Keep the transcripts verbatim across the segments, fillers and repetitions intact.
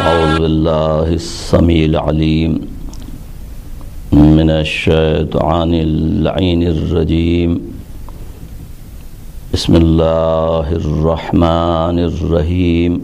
أعوذ بالله السميع العليم من الشيطان اللعين الرجيم بسم الله الرحمن الرحيم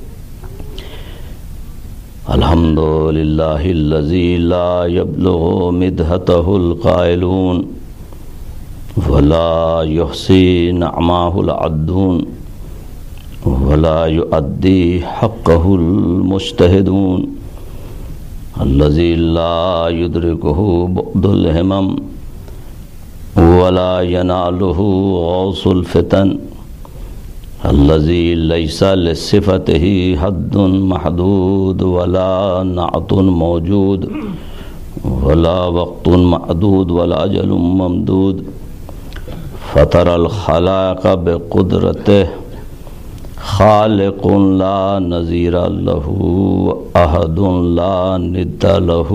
الحمد لله الذي لا يبلغ مدحته القائلون ولا يحصي نعماه العدون ولا يؤدي حقه المجتهدون الذي لا يدركه بعد الهمم ولا يناله غوص الفتن الذي ليس لصفته حد محدود ولا نعت موجود ولا وقت معدود ولا أجل ممدود فطر الخلائق بقدرته خالق لا نظیر له احد لا ند له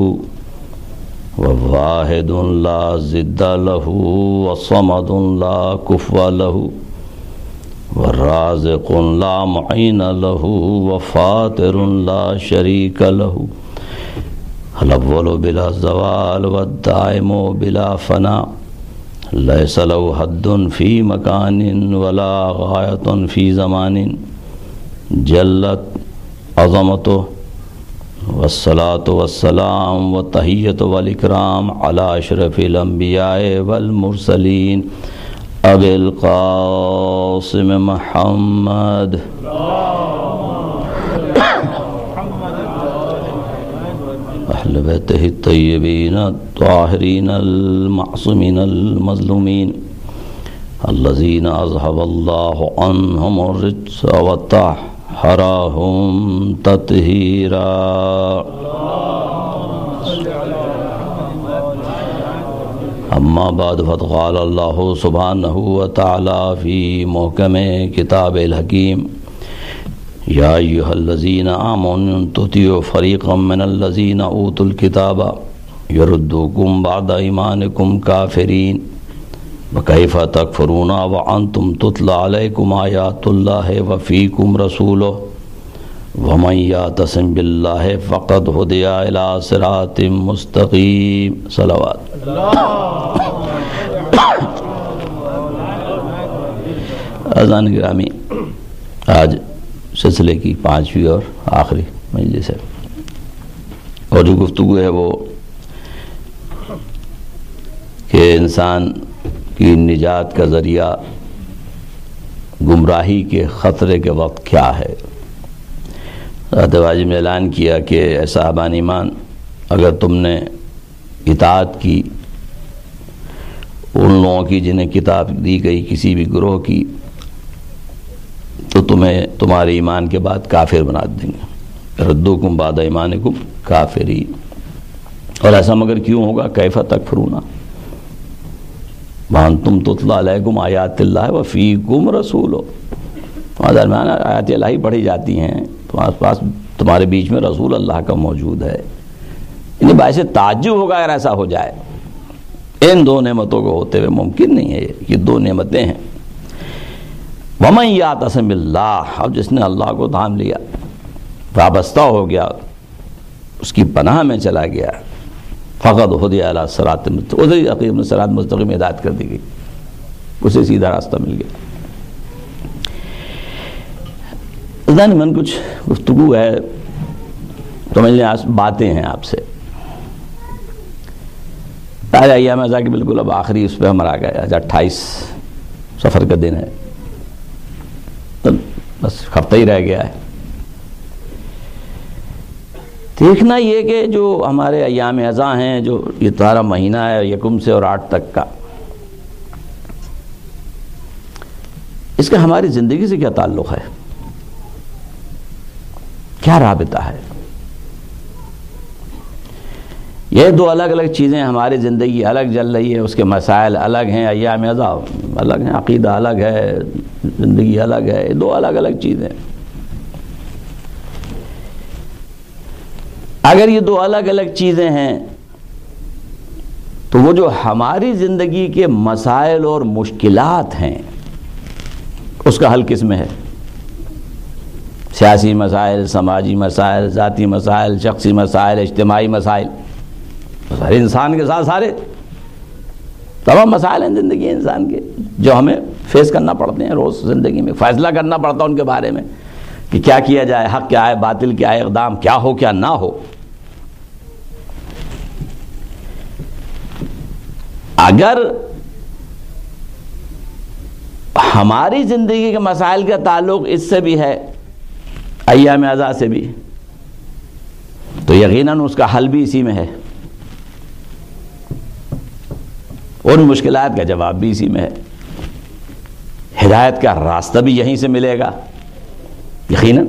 وواحد لا ضد له وصمد لا كفو له والرازق لا معين له وفاطر لا شريك له الأول بلا زوال والدائم بلا فناء ليس له حد في مكان ولا غاية في زمان جلت عظمته والصلاة والسلام والتحية والإكرام على أشرف الأنبياء والمرسلين أبي القاسم محمد أهل بيته الطيبين الطاهرين المعصومين المظلومين الذين أذهب الله عنهم الرجس وطهرهم تطهيرا أما بعد فقد قال الله سبحانه وتعالى في محكم كتاب الحكيم يا أيها الذين آمنوا إن تطيعوا فريقا من الذين أوتوا الكتاب يردوكم بعد إيمانكم كافرين وكيف تكفرون وأنتم تتلى عليكم آيات الله وفيكم رسوله ومن يعتصم بالله فقد هدي إلى صراط مستقيم صلوات اذان گرامی، آج سلسلے کی پانچویں اور آخری مجلس ہے، اور جو گفتگو ہے وہ کہ انسان کی نجات کا ذریعہ گمراہی کے خطرے کے وقت کیا ہے۔ حضرت واجب نے اعلان کیا کہ اے صاحبان ایمان، اگر تم نے اطاعت کی ان لوگوں کی جنہیں کتاب دی گئی کسی بھی گروہ کی، تو تمہیں تمہارے ایمان کے بعد کافر بنا دیں گے، ردوکم بعد ایمانکم کافرین۔ اور ایسا مگر کیوں ہوگا؟ کیف تکفرون وانتم تتلی علیکم آیات اللہ وفیکم رسولہ، وہاں درمیان آیات الہی پڑھی جاتی ہیں، تمہارے پاس تمہارے بیچ میں رسول اللہ کا موجود ہے۔ انہیں باعث تعجب ہوگا اگر ایسا ہو جائے۔ ان دو نعمتوں کو ہوتے ہوئے ممکن نہیں ہے، یہ دو نعمتیں ہیں۔ وَمَن يَعْتَصِم بِاللَّهِ، اب جس نے اللہ کو تھام لیا، وابستہ ہو گیا، اس کی پناہ میں چلا گیا، فَقَدْ هُدِيَ إِلَىٰ صِرَاطٍ مُسْتَقِيمٍ، اسے یقین صراط مستقیم ہدایت کر دی گئی، اسے سیدھا راستہ مل گیا۔ ذہن من کچھ گفتگو ہے، سمجھ لیں باتیں ہیں آپ سے۔ آج ایام ازا کی بالکل اب آخری اس پہ ہمارا آ گیا، آج اٹھائیس سفر کا دن ہے، بس ہفتہ ہی رہ گیا ہے۔ دیکھنا یہ کہ جو ہمارے ایام ازا ہیں، جو یہ تارا مہینہ ہے یکم سے اور آٹھ تک کا، اس کا ہماری زندگی سے کیا تعلق ہے، کیا رابطہ ہے؟ یہ دو الگ الگ چیزیں، ہماری زندگی الگ چل رہی ہے، اس کے مسائل الگ ہیں، ایام ازا الگ ہیں، عقیدہ الگ ہے، زندگی الگ ہے، دو الگ الگ چیزیں۔ اگر یہ دو الگ الگ چیزیں ہیں تو وہ جو ہماری زندگی کے مسائل اور مشکلات ہیں اس کا حل کس میں ہے؟ سیاسی مسائل، سماجی مسائل، ذاتی مسائل، شخصی مسائل، اجتماعی مسائل، سارے انسان کے ساتھ سارے تمام مسائل ہیں زندگی انسان کے جو ہمیں فیس کرنا پڑتے ہیں روز زندگی میں، فیصلہ کرنا پڑتا ہے ان کے بارے میں کہ کیا کیا جائے، حق کیا ہے، باطل کیا ہے، اقدام کیا ہو کیا نہ ہو۔ اگر ہماری زندگی کے مسائل کا تعلق اس سے بھی ہے، ایام اعزاء سے بھی، تو یقیناً اس کا حل بھی اسی میں ہے، ان مشکلات کا جواب بھی اسی میں ہے، ہدایت کا راستہ بھی یہیں سے ملے گا یقیناً۔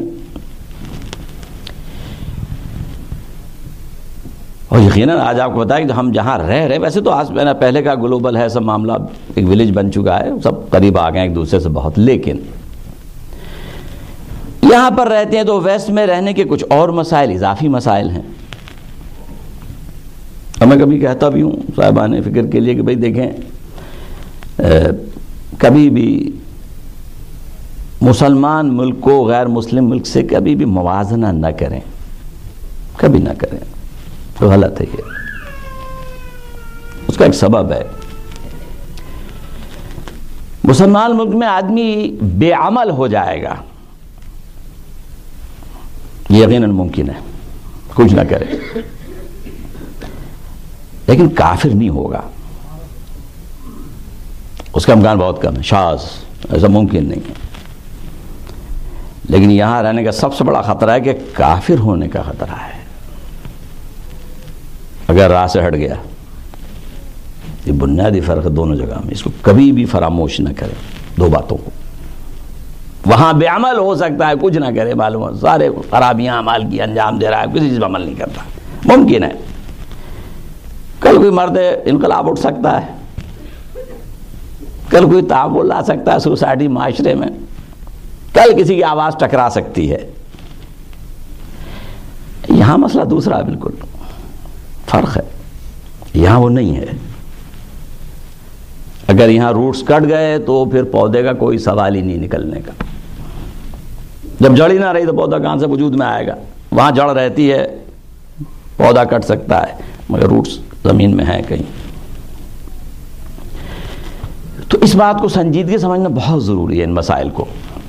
اور یقیناً آج آپ کو بتائیں کہ ہم جہاں رہ رہے، ویسے تو آج پہلے کا گلوبل ہے سب معاملہ، ایک ولیج بن چکا ہے، سب قریب آ گئے ایک دوسرے سے بہت، لیکن یہاں پر رہتے ہیں تو ویسٹ میں رہنے کے کچھ اور مسائل، اضافی مسائل ہیں۔ اور میں کبھی کہتا بھی ہوں صاحبان فکر کے لیے کہ بھئی دیکھیں، کبھی بھی مسلمان ملک کو غیر مسلم ملک سے کبھی بھی موازنہ نہ کریں، کبھی نہ کریں، تو غلط ہے یہ۔ اس کا ایک سبب ہے، مسلمان ملک میں آدمی بے عمل ہو جائے گا، یہ یقیناً ممکن ہے، کچھ نہ کرے، لیکن کافر نہیں ہوگا، اس کا امکان بہت کم ہے، شاذ، ایسا ممکن نہیں ہے۔ لیکن یہاں رہنے کا سب سے بڑا خطرہ ہے کہ کافر ہونے کا خطرہ ہے اگر راہ سے ہٹ گیا۔ یہ بنیادی فرق ہے دونوں جگہ میں، اس کو کبھی بھی فراموش نہ کریں، دو باتوں کو۔ وہاں بے عمل ہو سکتا ہے، کچھ نہ کرے، معلوم ہے سارے خرابیاں اعمال کی انجام دے رہا ہے، کسی چیز پر عمل نہیں کرتا، ممکن ہے کل کوئی مرد انقلاب اٹھ سکتا ہے، کل کوئی تعاون لا سکتا ہے سوسائٹی معاشرے میں، کل کسی کی آواز ٹکرا سکتی ہے۔ یہاں مسئلہ دوسرا ہے، بالکل فرق ہے، یہاں وہ نہیں ہے۔ اگر یہاں روٹس کٹ گئے تو پھر پودے کا کوئی سوال ہی نہیں نکلنے کا، جب جڑ ہی نہ رہی تو پودا کہاں سے وجود میں آئے گا؟ وہاں جڑ رہتی ہے، پودا کٹ سکتا ہے مگر روٹس زمین میں ہیں کہیں۔ تو اس بات کو سنجیدگی سمجھنا بہت ضروری ہے ان مسائل کو۔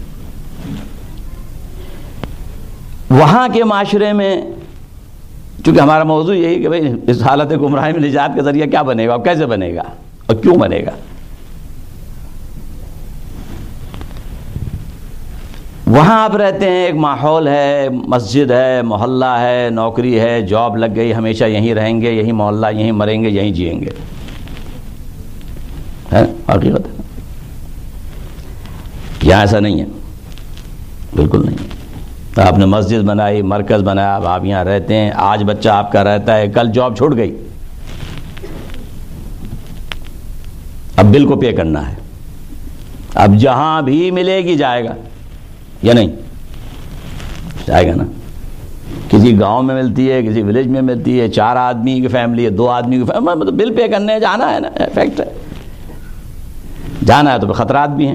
وہاں کے معاشرے میں چونکہ ہمارا موضوع یہی کہ بھئی اس حالت گمراہی میں نجات کا ذریعہ کیا بنے گا اور کیسے بنے گا اور کیوں بنے گا۔ وہاں آپ رہتے ہیں، ایک ماحول ہے، مسجد ہے، محلہ ہے، نوکری ہے، جاب لگ گئی، ہمیشہ یہیں رہیں گے، یہیں محلہ، یہیں مریں گے، یہیں جئیں گے، ہے حقیقت ہے۔ یہاں ایسا نہیں ہے، بالکل نہیں۔ آپ نے مسجد بنائی، مرکز بنایا، اب آپ یہاں رہتے ہیں، آج بچہ آپ کا رہتا ہے، کل جاب چھوٹ گئی، اب بل کو پے کرنا ہے، اب جہاں بھی ملے گی جائے گا یا نہیں؟ جائے گا نا۔ کسی گاؤں میں ملتی ہے، کسی ولیج میں ملتی ہے، چار آدمی کی فیملی ہے، دو آدمی کی فیملی، مطلب بل پے کرنے جانا ہے نا، فیکٹ ہے، جانا ہے تو پھر خطرات بھی ہیں۔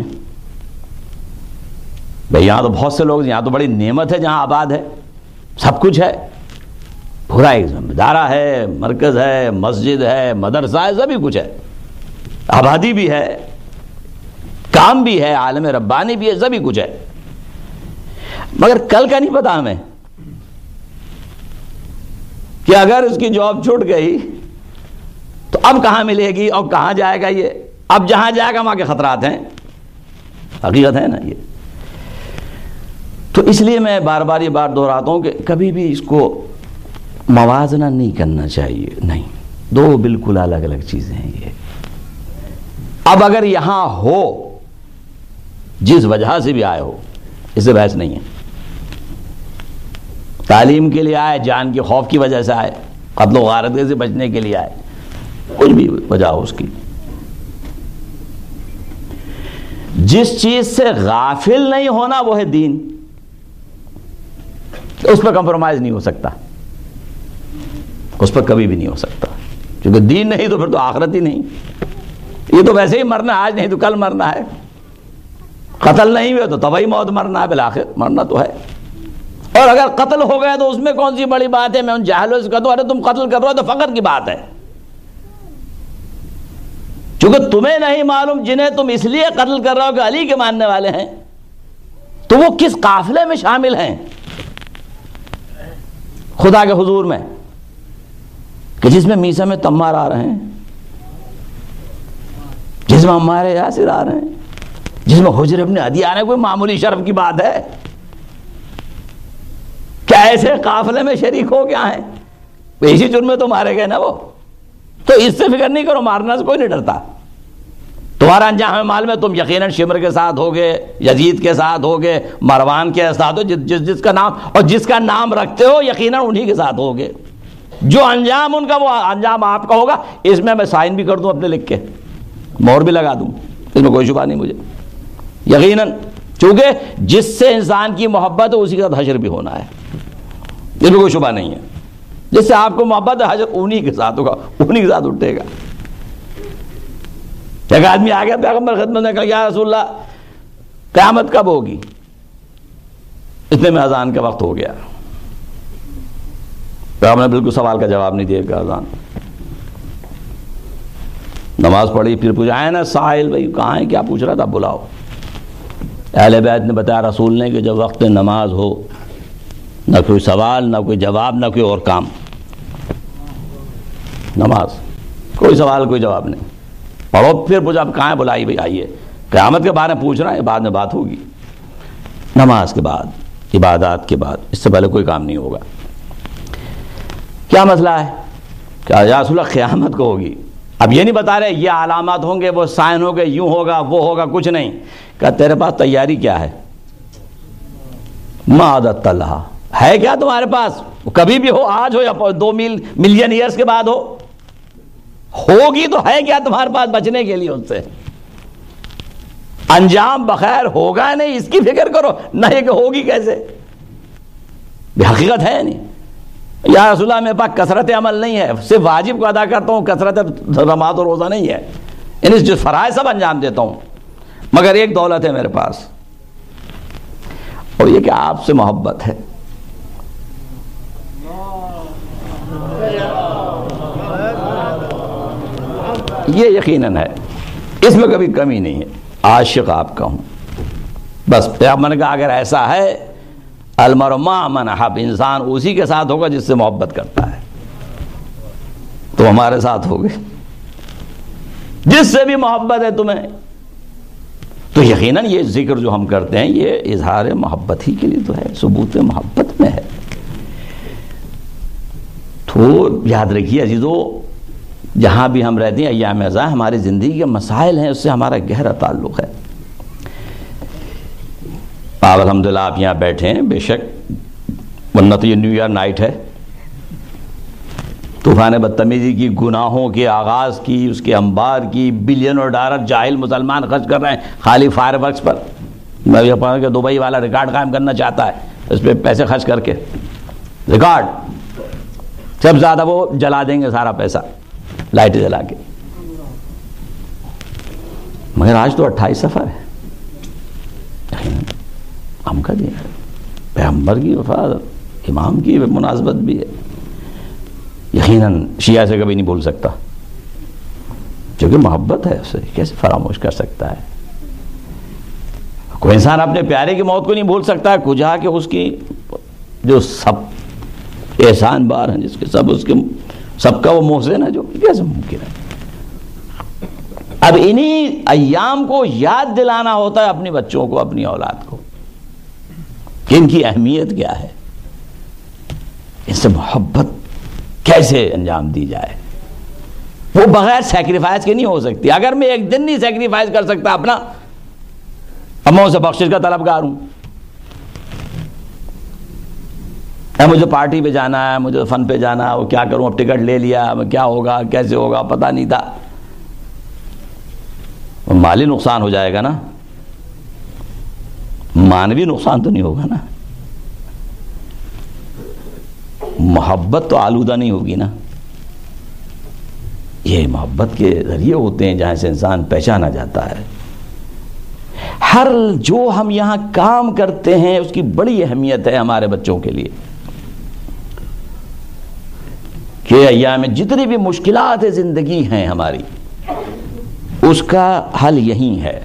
بھئی یہاں تو بہت سے لوگ، یہاں تو بڑی نعمت ہے جہاں آباد ہے، سب کچھ ہے، پورا ایک ادارہ ہے، مرکز ہے، مسجد ہے، مدرسہ ہے، سبھی کچھ ہے، آبادی بھی ہے، کام بھی ہے، عالم ربانی بھی ہے، سبھی کچھ ہے، مگر کل کا نہیں پتا ہمیں کہ اگر اس کی جاب چھوٹ گئی تو اب کہاں ملے گی اور کہاں جائے گا۔ یہ اب جہاں جائے گا وہاں کے خطرات ہیں، حقیقت ہے نا یہ۔ تو اس لیے میں بار بار یہ بات دہراتا ہوں کہ کبھی بھی اس کو موازنہ نہیں کرنا چاہیے، نہیں، دو بالکل الگ الگ چیزیں ہیں یہ۔ اب اگر یہاں ہو، جس وجہ سے بھی آئے ہو، اس سے بحث نہیں ہے، تعلیم کے لیے آئے، جان کے خوف کی وجہ سے آئے، قتل و غارت سے بچنے کے لیے آئے، کچھ بھی وجہ ہو اس کی، جس چیز سے غافل نہیں ہونا وہ ہے دین، اس پر کمپرومائز نہیں ہو سکتا، اس پر کبھی بھی نہیں ہو سکتا، کیونکہ دین نہیں تو پھر تو آخرت ہی نہیں، یہ تو ویسے ہی مرنا، آج نہیں تو کل مرنا ہے، قتل نہیں ہوئے تو تبھی موت مرنا ہے، بالآخر مرنا تو ہے، اور اگر قتل ہو گئے تو اس میں کون سی بڑی بات ہے؟ میں ان جاہلوں سے کہتا ہوں ارے تم قتل کر رہے ہو تو فخر کی بات ہے، چونکہ تمہیں نہیں معلوم جنہیں تم اس لیے قتل کر رہے ہو کہ علی کے ماننے والے ہیں، تو وہ کس قافلے میں شامل ہیں خدا کے حضور میں کہ جس میں میسا میں تمار آ رہے ہیں، جس میں عمار یاسر آ رہے ہیں، جس میں حجر ابن عدی آ رہے ہیں۔ کوئی معمولی شرف کی بات ہے کیا؟ ایسے قافلے میں شریک ہو گیا ہیں، اسی جرم میں تو مارے گئے نا وہ، تو اس سے فکر نہیں کرو، مارنا سے کوئی نہیں ڈرتا۔ تمہارا انجام مال میں تم یقیناً شمر کے ساتھ ہوگے، یزید کے ساتھ ہوگے، مروان کے ساتھ ہو، جس جس کا نام اور جس کا نام رکھتے ہو یقیناً انہی کے ساتھ ہوگے۔ جو انجام ان کا وہ انجام آپ کا ہوگا۔ اس میں میں سائن بھی کر دوں اپنے لکھ کے، مہر بھی لگا دوں، اس میں کوئی شبہ نہیں مجھے، یقیناً، چونکہ جس سے انسان کی محبت ہے اسی کے ساتھ حشر بھی ہونا ہے، اس میں کوئی شبہ نہیں ہے۔ جس سے آپ کو محبت ہے حشر انہی کے ساتھ ہوگا، انہی کے ساتھ اٹھے گا۔ ایک آدمی آ گیا پیغمبر خدمت میں، کہا یا رسول اللہ قیامت کب ہوگی؟ اتنے میں اذان کا وقت ہو گیا۔ پیغمبر نے بالکل سوال کا جواب نہیں دیا کہ اذان، نماز پڑھی، پھر پوچھا ہے نا سائل بھائی کہاں ہے، کیا پوچھ رہا تھا، بلاؤ۔ اہل بیت نے بتایا رسول نے کہ جب وقت نماز ہو نہ کوئی سوال نہ کوئی جواب نہ کوئی اور کام، نماز، کوئی سوال کوئی جواب نہیں، پڑھو۔ پھر پوچھا اب کہاں ہے، بلائی بھائی آئیے، قیامت کے بارے میں پوچھ رہا ہے، بعد میں بات ہوگی، نماز کے بعد، عبادات کے بعد، اس سے پہلے کوئی کام نہیں ہوگا۔ کیا مسئلہ ہے کہ یا رسول اللہ قیامت کو ہوگی، اب یہ نہیں بتا رہے یہ علامات ہوں گے، وہ سائن ہوں گے، یوں ہوگا وہ ہوگا، کچھ نہیں۔ کہ تیرے پاس تیاری کیا ہے؟ ما عادت اللہ، ہے کیا تمہارے پاس؟ کبھی بھی ہو، آج ہو یا دو میل ملین ایئرز کے بعد ہو، ہوگی تو ہے کیا تمہارے پاس بچنے کے لیے اس سے؟ انجام بخیر ہوگا نہیں اس کی فکر کرو، نہ یہ کہ ہوگی کیسے، حقیقت ہے نہیں۔ یا رسول اللہ میرے پاس کثرت عمل نہیں ہے، صرف واجب کو ادا کرتا ہوں، کثرت نماز اور روزہ نہیں ہے، یعنی جو فرائض سب انجام دیتا ہوں، مگر ایک دولت ہے میرے پاس، اور یہ کہ آپ سے محبت ہے۔ یہ یقیناً ہے، اس میں کبھی کمی نہیں ہے، عاشق آپ کا ہوں بس۔ پیغمبر نے کہا اگر ایسا ہے المرء مع من احب، انسان اسی کے ساتھ ہوگا جس سے محبت کرتا ہے، تو ہمارے ساتھ ہوگے، جس سے بھی محبت ہے تمہیں، تو یقیناً یہ ذکر جو ہم کرتے ہیں یہ اظہار محبت ہی کے لیے تو ہے، ثبوت محبت میں ہے۔ تو یاد رکھیے عزیزو، جہاں بھی ہم رہتے ہیں ایام ازاں ہماری زندگی کے مسائل ہیں، اس سے ہمارا گہرا تعلق ہے۔ آپ الحمدللہ آپ یہاں بیٹھے ہیں، بے شک ورنہ تو یہ نیو ایئر نائٹ ہے، طوفان بدتمیزی کی، گناہوں کے آغاز کی، اس کے انبار کی، بلین اور ڈالر جاہل مسلمان خرچ کر رہے ہیں خالی فائر ورکس پر۔ میں یہ پڑھا کہ دبئی والا ریکارڈ قائم کرنا چاہتا ہے اس پہ پیسے خرچ کر کے، ریکارڈ سب زیادہ وہ جلا دیں گے سارا پیسہ لائٹیں جلا کے، مگر آج تو اٹھائیس سفر ہے، ہم کا دین ہے، پیغمبر کی وفات، امام کی مناسبت بھی ہے، یقیناً شیعہ سے کبھی نہیں بھول سکتا، کیونکہ محبت ہے، اسے کیسے فراموش کر سکتا ہے؟ کوئی انسان اپنے پیارے کی موت کو نہیں بھول سکتا ہے، کجا کہ اس کی جو سب احسان بار ہیں، جس کے سب اس کے سب کا وہ محسن ہے، جو کیسے ممکن ہے؟ اب انہی ایام کو یاد دلانا ہوتا ہے اپنی بچوں کو، اپنی اولاد کو، کہ ان کی اہمیت کیا ہے، ان سے محبت کیسے انجام دی جائے۔ وہ بغیر سیکریفائز کے نہیں ہو سکتی۔ اگر میں ایک دن نہیں سیکریفائز کر سکتا اپنا، اب میں اسے بخشش کا طلبگار ہوں، مجھے پارٹی پہ جانا ہے، مجھے فن پہ جانا ہے، وہ کیا کروں، اب ٹکٹ لے لیا، کیا ہوگا کیسے ہوگا پتہ نہیں تھا، مالی نقصان ہو جائے گا نا، مانوی نقصان تو نہیں ہوگا نا، محبت تو آلودہ نہیں ہوگی نا۔ یہ محبت کے ذریعے ہوتے ہیں جہاں سے انسان پہچانا جاتا ہے۔ ہر جو ہم یہاں کام کرتے ہیں اس کی بڑی اہمیت ہے ہمارے بچوں کے لیے، کہ ایام میں جتنی بھی مشکلات زندگی ہیں ہماری، اس کا حل یہی ہے۔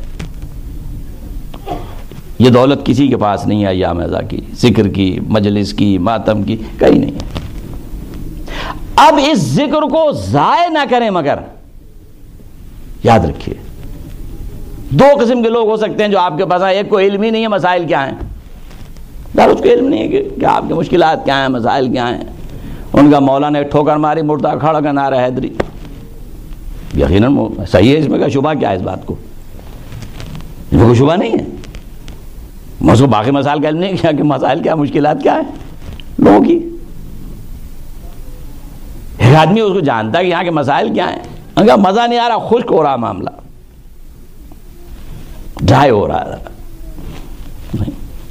یہ دولت کسی کے پاس نہیں ہے ایام ازا کی، ذکر کی، مجلس کی، ماتم کی، کہیں نہیں ہے۔ اب اس ذکر کو ضائع نہ کریں، مگر یاد رکھیے دو قسم کے لوگ ہو سکتے ہیں جو آپ کے پاس آئے، ایک کو علم ہی نہیں ہے مسائل کیا ہیں، یار اس کو علم نہیں ہے کہ, کہ آپ کی مشکلات کیا ہیں، مسائل کیا ہیں۔ ان کا مولا نے ٹھوکر ماری، مردہ کھڑا کا نعرہ حیدری، یقیناً صحیح ہے، اس میں کا شبہ کیا ہے اس بات کو؟ اس میں کوئی شبہ نہیں ہے۔ میں اس کو باقی مسائل کا علم نہیں کیا کہ مسائل کیا، مشکلات کیا ہیں لوگوں کی۔ ایک آدمی اس کو جانتا ہے کہ یہاں کے مسائل کیا ہیں، انگا مزہ نہیں آ رہا، خشک ہو رہا معاملہ، ڈرائی ہو رہا ہے۔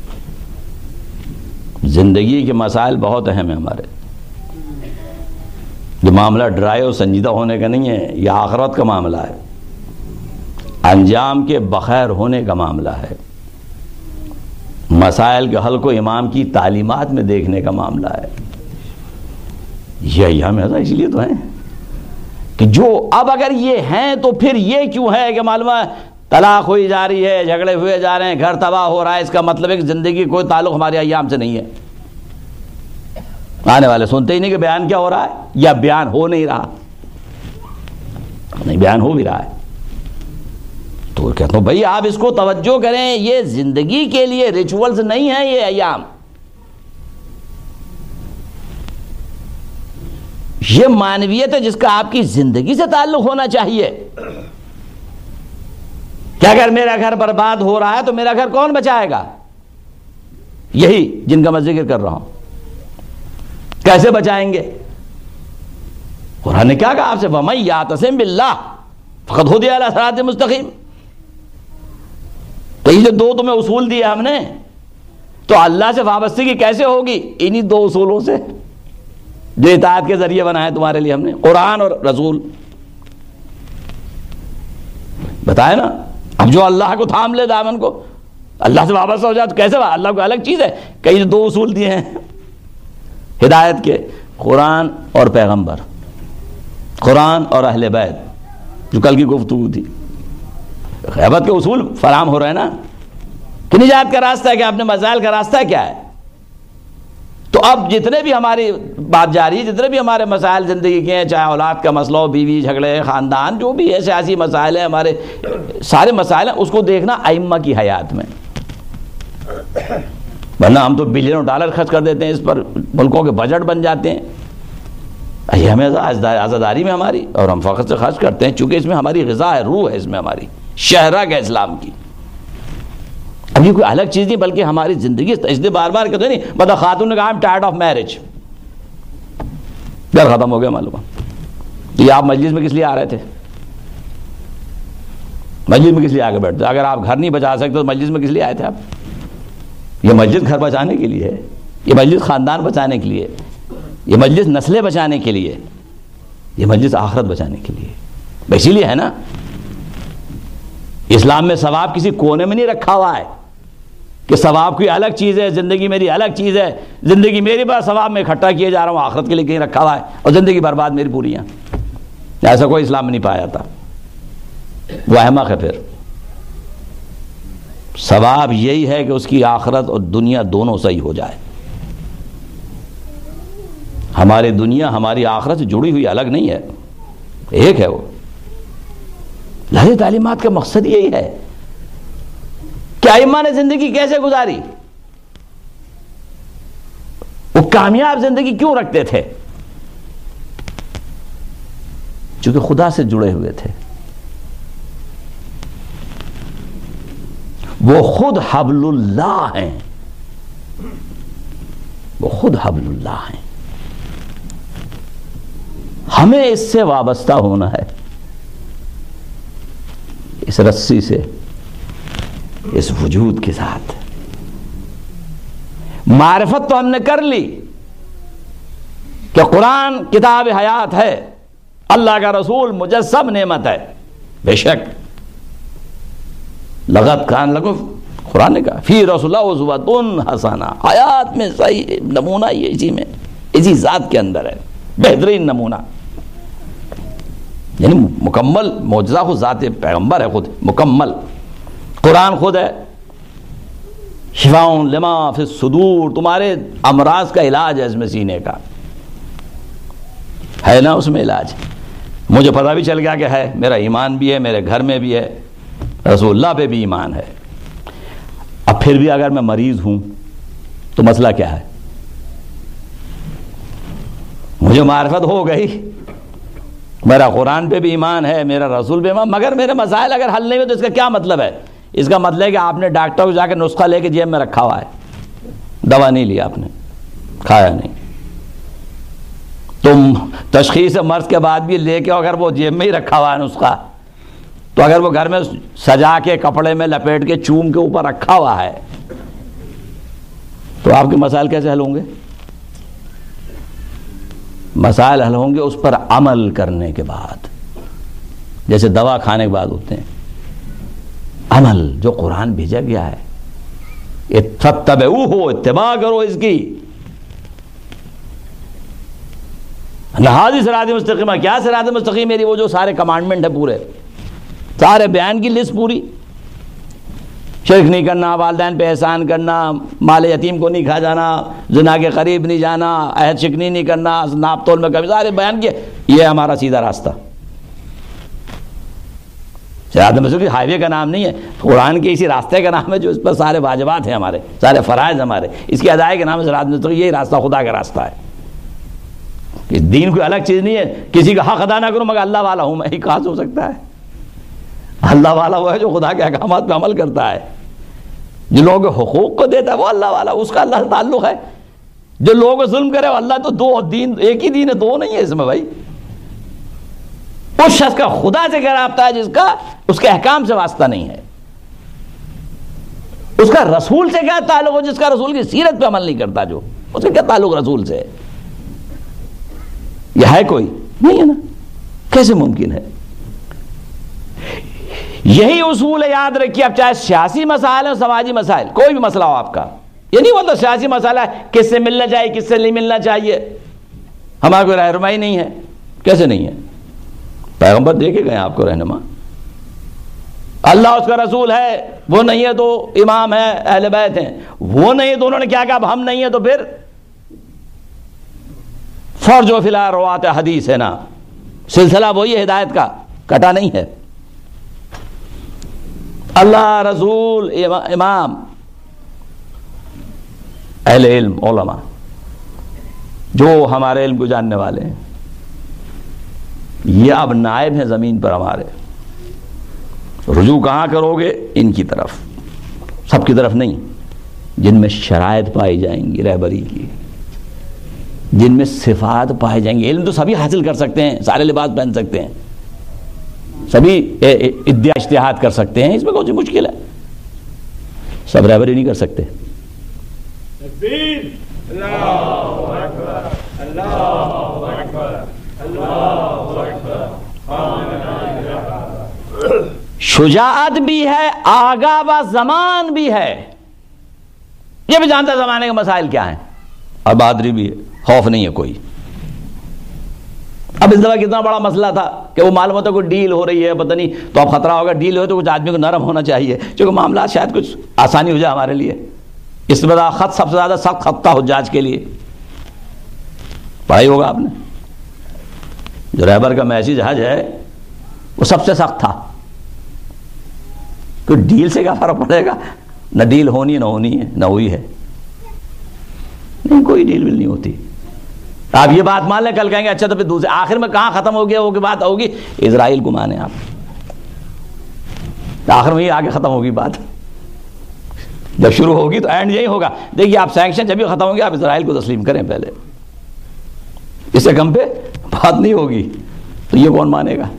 زندگی کے مسائل بہت اہم ہیں ہمارے۔ یہ معاملہ ڈرائی اور سنجیدہ ہونے کا نہیں ہے، یہ آخرت کا معاملہ ہے، انجام کے بخیر ہونے کا معاملہ ہے، مسائل کے حل کو امام کی تعلیمات میں دیکھنے کا معاملہ ہے۔ یہ ایام ازا اس لیے تو ہیں کہ جو اب اگر یہ ہیں تو پھر یہ کیوں ہے کہ معلوم ہے طلاق ہوئی جا رہی ہے، جھگڑے ہوئے جا رہے ہیں، گھر تباہ ہو رہا ہے، اس کا مطلب ہے کہ زندگی کوئی تعلق ہمارے ایام سے نہیں ہے۔ آنے والے سنتے ہی نہیں کہ بیان کیا ہو رہا ہے، یا بیان ہو نہیں رہا، نہیں بیان ہو بھی رہا ہے۔ تو کہتا ہوں بھائی آپ اس کو توجہ کریں، یہ زندگی کے لیے ریچولز نہیں ہیں یہ ایام، یہ معنویت ہے جس کا آپ کی زندگی سے تعلق ہونا چاہیے۔ کہ اگر میرا گھر برباد ہو رہا ہے تو میرا گھر کون بچائے گا؟ یہی جن کا میں ذکر کر رہا ہوں۔ کیسے بچائیں گے؟ قرآن نے کیا کہا آپ سے؟ وَمَن يَعْتَصِم بِاللَّهِ فَقَدْ هُدِيَ إِلَىٰ صِرَاطٍ مُسْتَقِيمٍ۔ تو یہ جو دو تمہیں اصول دیے ہم نے، تو اللہ سے وابستگی کیسے ہوگی؟ انہی دو اصولوں سے جو اطاعت کے ذریعے بنائے تمہارے لیے ہم نے، قرآن اور رسول۔ بتائے نا، اب جو اللہ کو تھام لے دامن کو، اللہ سے وابستہ ہو جائے تو کیسے؟ اللہ کو الگ چیز ہے، کئی دو اصول دیے ہیں ہدایت کے، قرآن اور پیغمبر، قرآن اور اہل بیت، جو کل کی گفتگو تھی۔ غیبت کے اصول فراہم ہو رہے ہیں نا کہ نجات کا راستہ ہے، کہ اپنے مسائل کا راستہ کیا ہے۔ تو اب جتنے بھی ہماری بات جاری ہے، جتنے بھی ہمارے مسائل زندگی کے ہیں، چاہے اولاد کا مسئلہ ہو، بیوی جھگڑے، خاندان، جو بھی ہے، سیاسی مسائل ہیں، ہمارے سارے مسائل ہیں، اس کو دیکھنا ائمہ کی حیات میں۔ ورنہ ہم تو بلینوں ڈالر خرچ کر دیتے ہیں اس پر، ملکوں کے بجٹ بن جاتے ہیں۔ یہ ہمیں آزاداری میں ہماری، اور ہم فخر سے خرچ کرتے ہیں، چونکہ اس میں ہماری غذا ہے، روح ہے اس میں ہماری، شہرک ہے اسلام کی۔ اب یہ کوئی الگ چیز نہیں بلکہ ہماری زندگی، اس لیے بار بار کہتے ہیں نہیں، مطلب خاتون نے کہا I'm tired of marriage، گھر ختم ہو گیا معلوم ہے۔ تو یہ آپ مجلس میں کس لیے آ رہے تھے؟ مجلس میں کس لیے آ کے بیٹھتے؟ اگر آپ گھر نہیں بچا سکتے تو مجلس میں کس لیے آئے تھے آپ؟ یہ مجلس گھر بچانے کے لیے ہے، یہ مجلس خاندان بچانے کے لیے، یہ مجلس نسلیں بچانے کے لیے، یہ مجلس آخرت بچانے کے لیے۔ اسی لیے ہے نا، اسلام میں ثواب کسی کونے میں نہیں رکھا ہوا ہے کہ ثواب کوئی الگ چیز ہے، زندگی میری الگ چیز ہے، زندگی میری بات ثواب میں اکٹھا کیے جا رہا ہوں، آخرت کے لیے کہیں رکھا ہوا ہے، اور زندگی برباد میری پوری ہے۔ ایسا کوئی اسلام میں نہیں پایا جاتا، وہ احمق ہے۔ پھر ثواب یہی ہے کہ اس کی آخرت اور دنیا دونوں صحیح ہو جائے۔ ہماری دنیا ہماری آخرت سے جڑی ہوئی الگ نہیں ہے، ایک ہے وہ۔ لہذا تعلیمات کا مقصد یہی ہے کہ ائمہ نے زندگی کیسے گزاری، وہ کامیاب زندگی کیوں رکھتے تھے؟ چونکہ خدا سے جڑے ہوئے تھے، وہ خود حبل اللہ ہیں، وہ خود حبل اللہ ہیں۔ ہمیں اس سے وابستہ ہونا ہے، اس رسی سے، اس وجود کے ساتھ۔ معرفت تو ہم نے کر لی کہ قرآن کتاب حیات ہے، اللہ کا رسول مجسم نعمت ہے، بے شک، لقد کان لکم، قرآن نے کہا فی رسول اللہ اسوۃ حسنہ، حیات میں صحیح نمونہ یہ اسی میں اسی ذات کے اندر ہے، بہترین نمونہ، یعنی مکمل معجزہ خود ذات پیغمبر ہے، خود مکمل قرآن خود ہے، شفاء لما فی الصدور، تمہارے امراض کا علاج ہے اس میں، سینے کا ہے نا، اس میں علاج، مجھے پتہ بھی چل گیا کہ ہے، میرا ایمان بھی ہے، میرے گھر میں بھی ہے، رسول اللہ پہ بھی ایمان ہے۔ اب پھر بھی اگر میں مریض ہوں تو مسئلہ کیا ہے؟ مجھے معرفت ہو گئی، میرا قرآن پہ بھی ایمان ہے، میرا رسول پہ ایمان، مگر میرے مسائل اگر حل نہیں ہوئے تو اس کا کیا مطلب ہے؟ اس کا مطلب ہے کہ آپ نے ڈاکٹر کو جا کے نسخہ لے کے جیب میں رکھا ہوا ہے، دوا نہیں لیا آپ نے، کھایا نہیں، تم تشخیص مرض کے بعد بھی لے کے اگر وہ جیب میں ہی رکھا ہوا ہے نسخہ، تو اگر وہ گھر میں سجا کے کپڑے میں لپیٹ کے چوم کے اوپر رکھا ہوا ہے تو آپ کے مسائل کیسے حل ہوں گے؟ مسائل حل ہوں گے اس پر عمل کرنے کے بعد، جیسے دوا کھانے کے بعد ہوتے ہیں، عمل جو قرآن بھیجا گیا ہے، اتبعوہ، اتباع کرو اس کی، نہادی صراط مستقیمہ، کیا صراط مستقیم میری؟ وہ جو سارے کمانڈمنٹ ہے پورے، سارے بیان کی لسٹ پوری، شرک نہیں کرنا، والدین پہ احسان کرنا، مال یتیم کو نہیں کھا جانا، زنا کے قریب نہیں جانا، عہد شکنی نہیں کرنا، ناپ تول میں کمی، سارے بیان کیے، یہ ہمارا سیدھا راستہ۔ صراط مستقیم ہائی وے کا نام نہیں ہے، قرآن کے اسی راستے کا نام ہے جو اس پر سارے واجبات ہیں ہمارے، سارے فرائض ہمارے، اس کی ادائیگی کے نام ہے صراط مستقیم، یہی راستہ خدا کا راستہ ہے۔ اس دین کوئی الگ چیز نہیں ہے، کسی کا حق ادا نہ کروں مگر اللہ والا ہوں میں، ہی کہاں سے ہو سکتا ہے؟ اللہ والا وہ ہے جو خدا کے احکامات پہ عمل کرتا ہے، جو لوگوں کے حقوق کو دیتا ہے وہ اللہ والا، اس کا اللہ سے تعلق ہے۔ جو لوگوں کو ظلم کرے وہ اللہ، تو دو دین، ایک ہی دین ہے، دو نہیں ہے اس میں بھائی۔ اس شخص کا خدا سے کیا رابطہ ہے جس کا اس کے احکام سے واسطہ نہیں ہے؟ اس کا رسول سے کیا تعلق ہو جس کا رسول کی سیرت پہ عمل نہیں کرتا؟ جو اس کا کیا تعلق رسول سے ہے؟ یہ ہے کوئی نہیں ہے نا، کیسے ممکن ہے؟ یہی اصول ہے، یاد رکھیے، اب چاہے سیاسی مسائل ہو، سماجی مسائل، کوئی بھی مسئلہ ہو آپ کا، یہ نہیں بولتا سیاسی مسئلہ ہے کس سے ملنا چاہیے کس سے نہیں ملنا چاہیے، ہمارا کوئی رہنمائی نہیں ہے، کیسے نہیں ہے؟ پیغمبر دے کے گئے آپ کو رہنما، اللہ اس کا رسول ہے، وہ نہیں ہے تو امام ہے، اہل بیت ہیں، وہ نہیں ہے تو انہوں نے کیا کہا اب ہم نہیں ہیں تو پھر فرج و فلا روات حدیث ہے نا، سلسلہ وہی ہدایت کا، کٹا نہیں ہے۔ اللہ، رسول، امام، اہل علم، علماء، جو ہمارے علم کو جاننے والے ہیں، یہ اب نائب ہیں زمین پر ہمارے۔ رجوع کہاں کرو گے؟ ان کی طرف، سب کی طرف نہیں، جن میں شرائط پائی جائیں گی رہبری کی، جن میں صفات پائے جائیں گے۔ علم تو سبھی حاصل کر سکتے ہیں، سارے لباس پہن سکتے ہیں، سبھی ادعا اجتہاد کر سکتے ہیں، اس میں کون سی مشکل ہے؟ سب رہبری نہیں کر سکتے۔ شجاعت بھی ہے، آگاہ با زمان بھی ہے، یہ بھی جانتا زمانے کے مسائل کیا ہیں، اور بہادری بھی ہے، خوف نہیں ہے کوئی۔ اب اس دفعہ کتنا بڑا مسئلہ تھا کہ وہ معلوم ہوتا ہے کوئی ڈیل ہو رہی ہے، پتہ نہیں، تو اب خطرہ ہوگا ڈیل ہو تو کچھ آدمی کو نرم ہونا چاہیے، چونکہ معاملات شاید کچھ آسانی ہو جائے ہمارے لیے۔ اس سے زیادہ خط، سب سے زیادہ سخت خط تھا حجاج کے لیے، پڑھائی ہوگا آپ نے، جو رہبر کا میسج حج ہے وہ سب سے سخت تھا، کوئی ڈیل سے کیا فرق پڑے گا؟ نہ ڈیل ہونی نہ ہونی ہے، نہ ہوئی ہے، نہیں کوئی ڈیل ول نہیں ہوتی۔ آپ یہ بات مان لیں، کل کہیں گے اچھا تو پھر دوسرے، آخر میں کہاں ختم ہو گیا وہ کی بات ہوگی؟ اسرائیل کو مانے آپ، آخر میں یہ آگے ختم ہوگی بات، جب شروع ہوگی تو اینڈ یہی ہوگا۔ دیکھیے آپ سینکشن جب بھی ختم ہوں گے آپ اسرائیل کو تسلیم کریں پہلے، اس سے کم پہ بات نہیں ہوگی، تو یہ کون مانے گا؟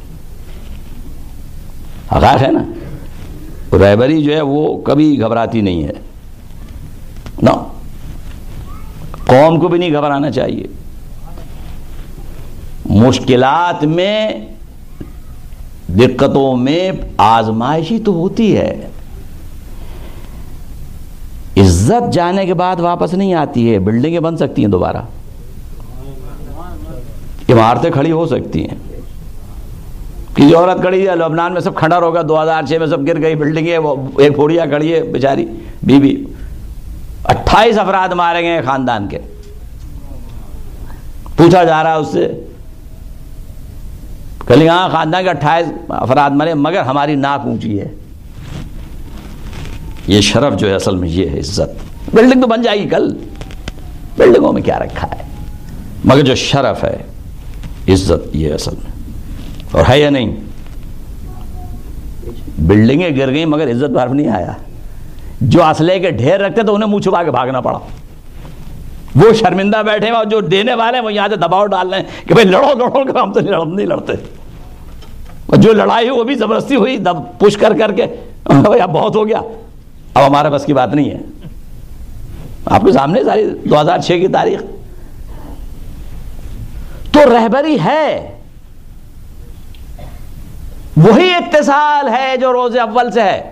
حقائق ہے نا، رہبری جو ہے وہ کبھی گھبراتی نہیں ہے نا، قوم کو بھی نہیں گھبرانا چاہیے۔ مشکلات میں دقتوں میں آزمائشی تو ہوتی ہے، عزت جانے کے بعد واپس نہیں آتی ہے. بلڈنگیں بن سکتی ہیں دوبارہ، عمارتیں کھڑی ہو سکتی ہیں. کسی عورت کھڑی ہے لبنان میں، سب کھنڈر ہوگا، دو ہزار چھ میں سب گر گئی بلڈنگیں، وہ ایک پھوڑیا کھڑی ہے بیچاری بی بی. اٹھائیس افراد مارے گئے خاندان کے. پوچھا جا رہا ہے اس سے، کل ہاں خاندان کے اٹھائیس افراد مرے مگر ہماری ناک اونچی ہے. یہ شرف جو ہے اصل میں یہ ہے عزت. بلڈنگ تو بن جائے گی کل، بلڈنگوں میں کیا رکھا ہے، مگر جو شرف ہے عزت یہ اصل میں. اور ہے یا نہیں؟ بلڈنگیں گر گئیں مگر عزت بھر نہیں آیا. جو اسلحے کے ڈھیر رکھتے تو انہیں منہ چھپا کے بھاگنا پڑا. وہ شرمندہ بیٹھے ہیں اور جو دینے والے ہیں وہ یہاں سے دباؤ ڈال رہے ہیں کہ بھائی لڑو لڑو کہ ہم تو نہیں لڑتے. اور جو لڑائی وہ بھی زبردستی ہوئی پش کر کر کے، بھائی اب بہت ہو گیا، اب ہمارے بس کی بات نہیں ہے. آپ کے سامنے ساری دو ہزار چھ کی تاریخ. تو رہبری ہے، وہی اتصال ہے جو روز اول سے ہے.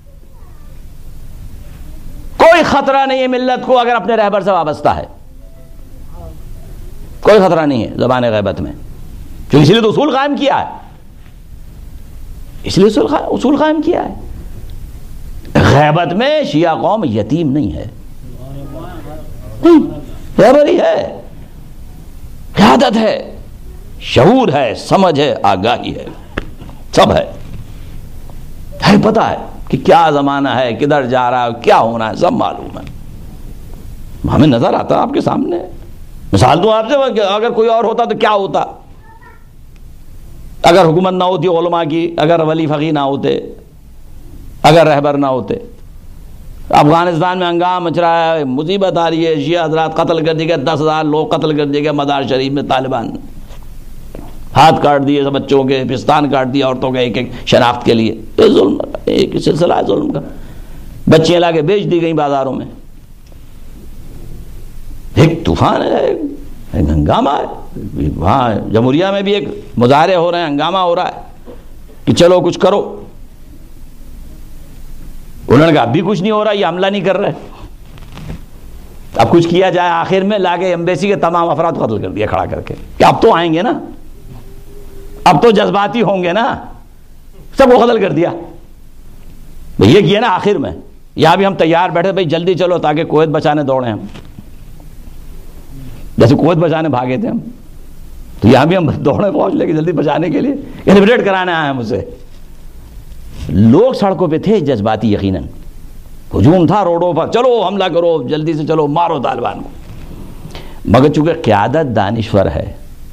کوئی خطرہ نہیں ہے ملت کو اگر اپنے رہبر سے وابستہ ہے، کوئی خطرہ نہیں ہے زبان غیبت میں. جو اس لیے تو اصول قائم کیا ہے، اس لیے اصول قائم کیا ہے. غیبت میں شیعہ قوم یتیم نہیں ہے، رہبری ہے، قیادت ہے، شعور ہے، سمجھ ہے، آگاہی ہے، سب ہے. ہے پتہ ہے کہ کیا زمانہ ہے، کدھر جا رہا ہے، کیا ہونا ہے، سب معلوم ہے. ہمیں نظر آتا آپ کے سامنے. مثال دوں آپ سے، اگر کوئی اور ہوتا تو کیا ہوتا؟ اگر حکومت نہ ہوتی علماء کی، اگر ولی فقی نہ ہوتے، اگر رہبر نہ ہوتے. افغانستان میں ہنگامہ مچ رہا ہے، مصیبت آ رہی ہے، شیعہ حضرات قتل کر دیے گئے، دس ہزار لوگ قتل کر دیے گئے مزار شریف میں. طالبان ہاتھ کاٹ دیے سب بچوں کے، پستان کاٹ دیے عورتوں کے ایک ایک شناخت کے لیے. یہ ظلم، ایک سلسلہ ہے ظلم کا. بچیاں لا کے بیچ دی گئیں بازاروں میں. ایک طوفان ہے، ایک ہنگامہ ہے. وہاں جمہوریہ میں بھی ایک مظاہرے ہو رہے ہیں، ہنگامہ ہو رہا ہے کہ چلو کچھ کرو. انہوں نے کہا اب بھی کچھ نہیں ہو رہا، یہ حملہ نہیں کر رہے، اب کچھ کیا جائے. آخر میں لا کے ایمبیسی کے تمام افراد قتل کر دیا کھڑا کر کے کہ اب تو آئیں گے نا، اب تو جذباتی ہوں گے نا، سب کو قتل کر دیا. یہ کیا نا آخر میں. یہاں بھی ہم تیار بیٹھے بھائی جلدی چلو تاکہ کویت بچانے دوڑیں ہم، جیسے کویت بچانے بھاگے تھے ہم، تو یہاں بھی ہم دوڑے پہنچ لے کے جلدی بچانے کے لیے ایلیبریٹ کرانے آئے ہیں مجھے. لوگ سڑکوں پہ تھے جذباتی، یقیناً ہجوم تھا روڈوں پر، چلو حملہ کرو جلدی سے، چلو مارو طالبان کو. مگر چونکہ قیادت دانشور ہے،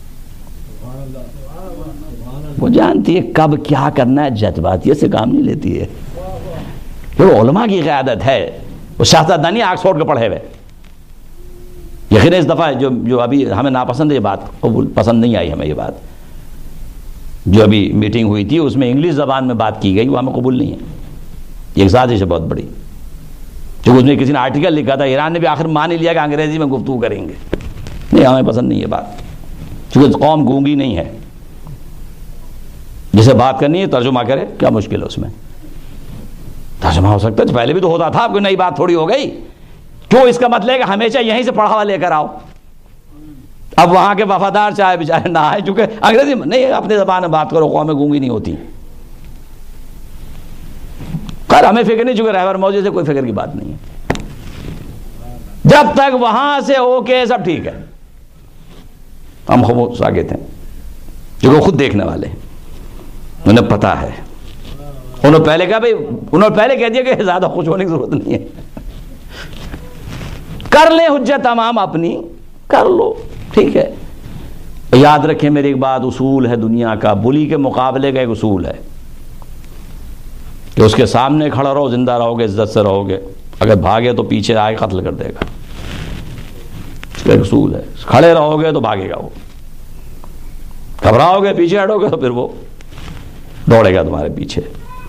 وہ جانتی ہے کب کیا کرنا ہے، جذباتیت سے کام نہیں لیتی ہے. وہ علماء کی قیادت ہے. وہ شاہزادہ نہیں آکسفورڈ کے پڑھے ہوئے. یقیناً اس دفعہ جو جو ابھی ہمیں ناپسند ہے، یہ بات قبول پسند نہیں آئی ہمیں. یہ بات جو ابھی میٹنگ ہوئی تھی اس میں انگلش زبان میں بات کی گئی، وہ ہمیں قبول نہیں ہے. یہ ایک سازش ہے بہت بڑی. جو اس میں کسی نے آرٹیکل لکھا تھا، ایران نے بھی آخر مان ہی لیا کہ انگریزی میں گفتگو کریں گے. نہیں، ہمیں پسند نہیں ہے بات، چونکہ قوم گونگی نہیں ہے. جسے بات کرنی ہے ترجمہ کرے، کیا مشکل ہے اس میں؟ ترجمہ ہو سکتا ہے، پہلے بھی تو ہوتا تھا، کوئی نئی بات تھوڑی ہو گئی. کیوں اس کا مطلب ہے کہ ہمیشہ یہیں سے پڑھا ہوا لے کر آؤ؟ اب وہاں کے وفادار چاہے بیچارے نہ آئے، چونکہ انگریزی میں نہیں، اپنی زبان میں بات کرو، قومیں گونگی نہیں ہوتی. خیر ہمیں فکر نہیں، چونکہ رہبر موجود سے کوئی فکر کی بات نہیں ہے. جب تک وہاں سے اوکے سب ٹھیک ہے، ہم خاموش آگے تھے، جو خود دیکھنے والے ہیں، انہیں پتا ہے. انہوں نے پہلے کہا بھائی، انہوں نے پہلے کہہ دیا کہ زیادہ خوش ہونے کی ضرورت نہیں ہے، کر لیں حجت تمام اپنی، کر لو، ٹھیک ہے. یاد رکھیں میری ایک بات، اصول ہے دنیا کا، بلی کے مقابلے کا ایک اصول ہے کہ اس کے سامنے کھڑا رہو، زندہ رہو گے، عزت سے رہو گے. اگر بھاگے تو پیچھے آئے قتل کر دے گا. اس کا ایک اصول ہے. کھڑے رہو گے تو بھاگے گا وہ، گھبراؤ گے پیچھے ہٹو گے تو پھر وہ دوڑے گا تمہارے پیچھے.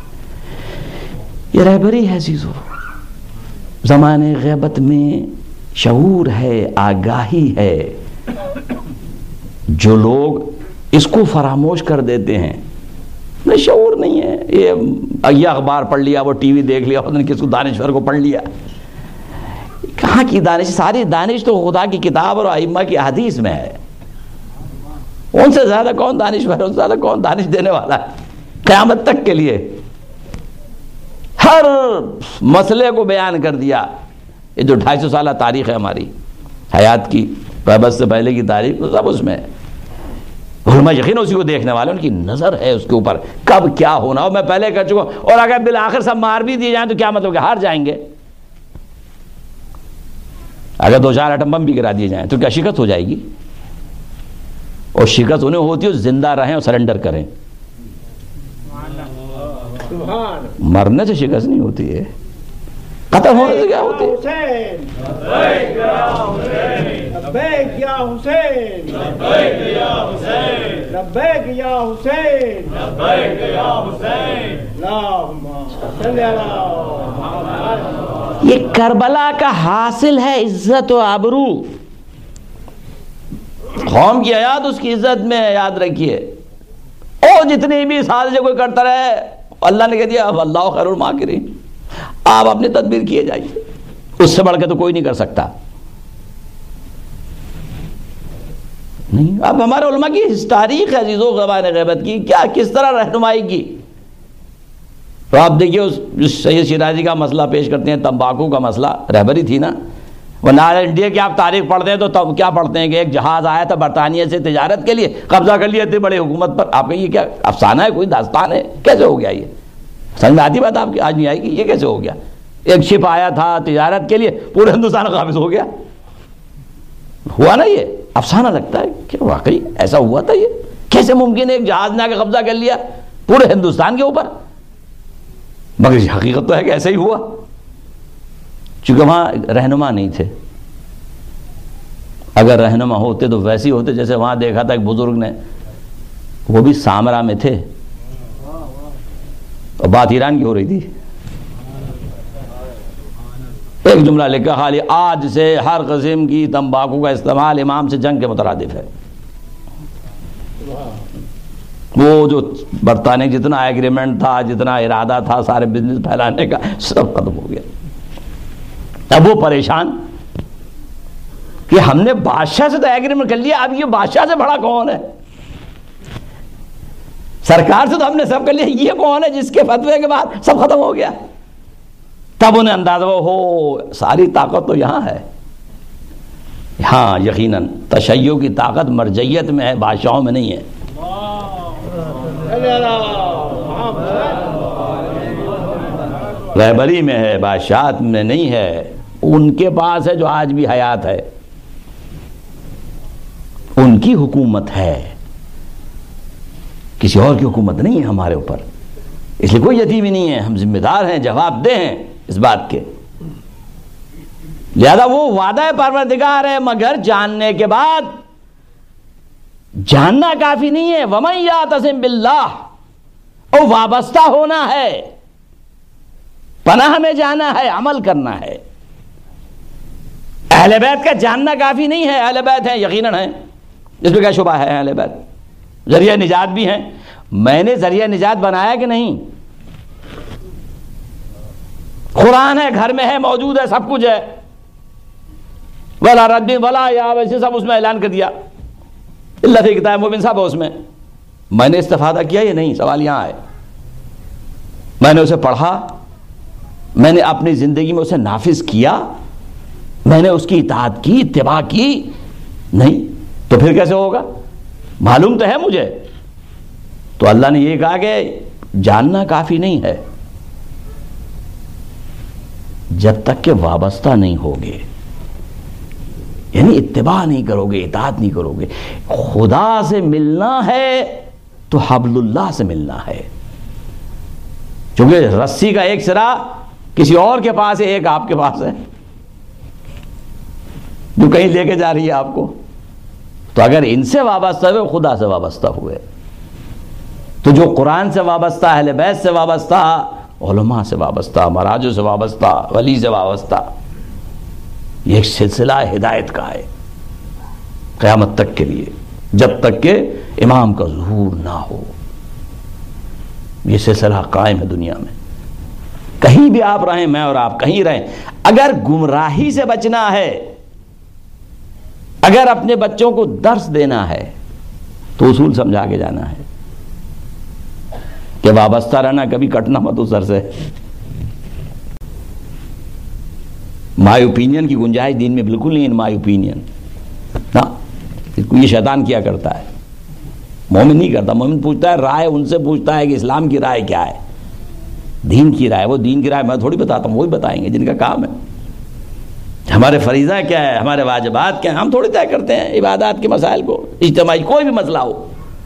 یہ رہبری ہے عزیزو. زمانے غیبت میں شعور ہے، آگاہی ہے. جو لوگ اس کو فراموش کر دیتے ہیں، انہیں شعور نہیں ہے. یہ یہ اخبار پڑھ لیا, وہ ٹی وی دیکھ لیا, انہوں نے کس کو دانشور کو پڑھ لیا. کہاں کی دانش؟ ساری دانش تو خدا کی کتاب اور ائمہ کی حدیث میں ہے. ان سے زیادہ کون دانشور ہے؟ ان سے زیادہ کون دانش دینے والا ہے قیامت تک کے لیے؟ ہر مسئلے کو بیان کر دیا. یہ جو ڈھائی سو سالہ تاریخ ہے ہماری حیات کی, پیبس سے پہلے کی تاریخ, سب اس میں ہے. علماء یقین اسی کو دیکھنے والے, ان کی نظر ہے اس کے اوپر کب کیا ہونا ہو. میں پہلے کہہ چکا ہوں. اور اگر بالآخر سب مار بھی دیے جائیں تو کیا مطلب کہ ہار جائیں گے؟ اگر دو چار ایٹم بم بھی گرا دیے جائیں تو کیا شکست ہو جائے گی؟ اور شکست انہیں ہوتی ہے زندہ رہیں اور سرنڈر کریں. مرنے سے شکست نہیں ہوتی ہے, ختم ہونے سے کیا ہوتی ہے؟ یہ کربلا کا حاصل ہے عزت و آبرو. قوم کی حیات اس کی عزت میں ہے, یاد رکھیے. اور جتنی بھی سازشیں کوئی کرتا رہے, اللہ نے کہہ دیا اب اللہ خیر الماکرین, آپ اپنی تدبیر کیے جائیے, اس سے بڑھ کے تو کوئی نہیں کر سکتا. نہیں, اب ہمارے علماء کی تاریخ ہے عزیزو زبان غیبت کی, کیا کس طرح رہنمائی کی. تو آپ دیکھیے اس سید شیرازی کا مسئلہ پیش کرتے ہیں, تمباکو کا مسئلہ, رہبری تھی نا. ورنہ انڈیا کی آپ تاریخ پڑھتے ہیں تو تب کیا پڑھتے ہیں کہ ایک جہاز آیا تھا برطانیہ سے تجارت کے لیے, قبضہ کر لیا تھے بڑے حکومت پر. آپ کہیں یہ کیا افسانہ ہے, کوئی داستان ہے؟ کیسے ہو گیا یہ؟ سمجھ میں آتی بات آپ کی؟ آج نہیں آئے گی. یہ کیسے ہو گیا؟ ایک شپ آیا تھا تجارت کے لیے, پورے ہندوستان قابض ہو گیا. ہوا نا, یہ افسانہ لگتا ہے کہ واقعی ایسا ہوا تھا. یہ کیسے ممکن ہے ایک جہاز نے آ کے قبضہ کر لیا پورے ہندوستان کے اوپر؟ مگر حقیقت تو ہے کہ ایسا ہی ہوا, چونکہ وہاں رہنما نہیں تھے. اگر رہنما ہوتے تو ویسے ہی ہوتے جیسے وہاں دیکھا تھا ایک بزرگ نے, وہ بھی سامرا میں تھے, اور بات ایران کی ہو رہی تھی. ایک جملہ لکھا خالی, آج سے ہر قسم کی تمباکو کا استعمال امام سے جنگ کے مترادف ہے. وہ جو برطانیہ جتنا ایگریمنٹ تھا, جتنا ارادہ تھا سارے بزنس پھیلانے کا, سب ختم ہو گیا. اب وہ پریشان کہ ہم نے بادشاہ سے تو ایگریمنٹ کر لیا, اب یہ بادشاہ سے بڑا کون ہے؟ سرکار سے تو ہم نے سب کر لیا, یہ کون ہے جس کے فتوے کے بعد سب ختم ہو گیا؟ تب انہیں اندازہ ہو ساری طاقت تو یہاں ہے. ہاں یقیناً تشیع کی طاقت مرجعیت میں ہے, بادشاہوں میں نہیں ہے. رہبری میں ہے, بادشاہت میں نہیں ہے. ان کے پاس ہے جو آج بھی حیات ہے, ان کی حکومت ہے, کسی اور کی حکومت نہیں ہے ہمارے اوپر. اس لیے کوئی یتیم ہی نہیں ہے, ہم ذمہ دار ہیں, جواب دہ ہیں اس بات کے. لہذا وہ وعدہ پروردگار ہے, مگر جاننے کے بعد جاننا کافی نہیں ہے. وَمَن يَعْتَصِم بِاللَّهِ, اور وابستہ ہونا ہے, پناہ میں جانا ہے, عمل کرنا ہے. اہل بیت کا جاننا کافی نہیں ہے. اہل بیت ہیں, یقیناً ہیں, اس میں کیا شبہ ہے, اہل بیت ذریعہ نجات بھی ہیں. میں نے ذریعہ نجات بنایا کہ نہیں؟ قرآن ہے, گھر میں ہے, موجود ہے, سب کچھ ہے. ولا رد ولا یا ویسے سب اس میں اعلان کر دیا. اللہ فی کتاب مبین سب ہے اس میں. میں نے استفادہ کیا یا نہیں؟ سوال یہاں ہے. میں نے اسے پڑھا, میں نے اپنی زندگی میں اسے نافذ کیا, میں نے اس کی اطاعت کی, اتباع کی نہیں, تو پھر کیسے ہوگا؟ معلوم تو ہے مجھے. تو اللہ نے یہ کہا کہ جاننا کافی نہیں ہے جب تک کہ وابستہ نہیں ہوگے, یعنی اتباع نہیں کرو گے, اطاعت نہیں کرو گے. خدا سے ملنا ہے تو حبل اللہ سے ملنا ہے, چونکہ رسی کا ایک سرا کسی اور کے پاس ہے, ایک آپ کے پاس ہے جو کہیں لے کے جا رہی ہے آپ کو. تو اگر ان سے وابستہ ہوئے, خدا سے وابستہ ہوئے, تو جو قرآن سے وابستہ, اہل بیت سے وابستہ, علماء سے وابستہ, مراجع سے وابستہ, ولی سے وابستہ, یہ ایک سلسلہ ہدایت کا ہے قیامت تک کے لیے, جب تک کہ امام کا ظہور نہ ہو. یہ سلسلہ قائم ہے دنیا میں. کہیں بھی آپ رہیں، میں اور آپ کہیں رہیں، اگر گمراہی سے بچنا ہے، اگر اپنے بچوں کو درس دینا ہے تو اصول سمجھا کے جانا ہے کہ وابستہ رہنا، کبھی کٹنا مت اس سر سے. مائی اوپینین کی گنجائش دین میں بالکل نہیں ہے. مائی اوپینین نا، یہ شیطان کیا کرتا ہے، مومن نہیں کرتا. مومن پوچھتا ہے رائے، ان سے پوچھتا ہے کہ اسلام کی رائے کیا ہے، دین کی رائے. وہ دین کی رائے میں تھوڑی بتاتا ہوں، وہی بتائیں گے جن کا کام ہے. ہمارے فریضہ کیا ہے، ہمارے واجبات کیا ہیں، ہم تھوڑی طے کرتے ہیں عبادات کے مسائل کو. اجتماعی کوئی بھی مسئلہ ہو،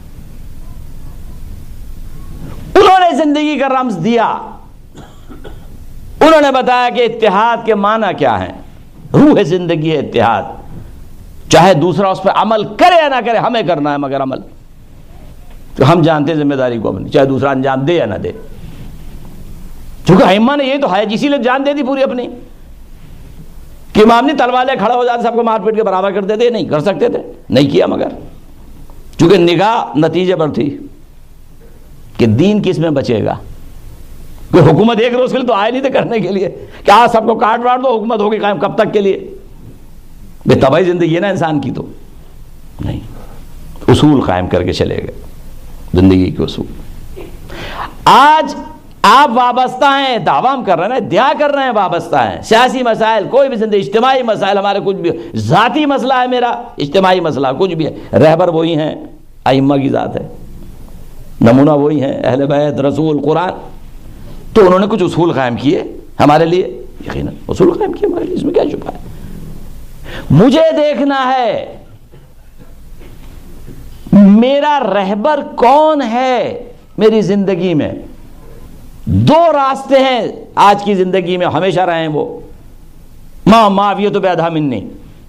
انہوں نے زندگی کا رمز دیا. انہوں نے بتایا کہ اتحاد کے معنی کیا ہیں. روح زندگی ہے اتحاد. چاہے دوسرا اس پہ عمل کرے یا نہ کرے، ہمیں کرنا ہے مگر عمل. تو ہم جانتے ہیں ذمہ داری کو اپنی، چاہے دوسرا انجام دے یا نہ دے. چونکہ ائمہ نے یہ تو ہے، اسی لیے جان دے دی پوری اپنی کہ امام نے تلوار لے کھڑا ہو جاتے، سب کو مار پیٹ کے برابر کر دیتے. نہیں کر سکتے تھے، نہیں کیا. مگر چونکہ نگاہ نتیجے پر تھی کہ دین کس میں بچے گا. کوئی حکومت ایک روز کے لیے تو آئے نہیں تھے کرنے کے لیے کہ آج سب کو کاٹ واٹ دو، حکومت ہوگی قائم. کب تک کے لیے؟ بے تباہی زندگی ہے نا انسان کی. تو نہیں، اصول قائم کر کے چلے گئے، زندگی کے اصول. آج آپ وابستہ ہیں، دعویٰ ہم کر رہے ہیں، ادعا کر رہے ہیں وابستہ ہیں. سیاسی مسائل، کوئی بھی زندگی، اجتماعی مسائل، ہمارے کچھ بھی، ذاتی مسئلہ ہے میرا، اجتماعی مسئلہ کچھ بھی ہے، رہبر وہی ہیں، ائمہ کی ذات ہے، نمونہ وہی ہیں، اہل بیت، رسول، قرآن. تو انہوں نے کچھ اصول قائم کیے ہمارے لیے، یقیناً اصول قائم کیے ہمارے لیے، اس میں کیا چھپا ہے. مجھے دیکھنا ہے میرا رہبر کون ہے میری زندگی میں. دو راستے ہیں آج کی زندگی میں، ہمیشہ رہیں وہ، ماں معاویہ تو بیدھا منی.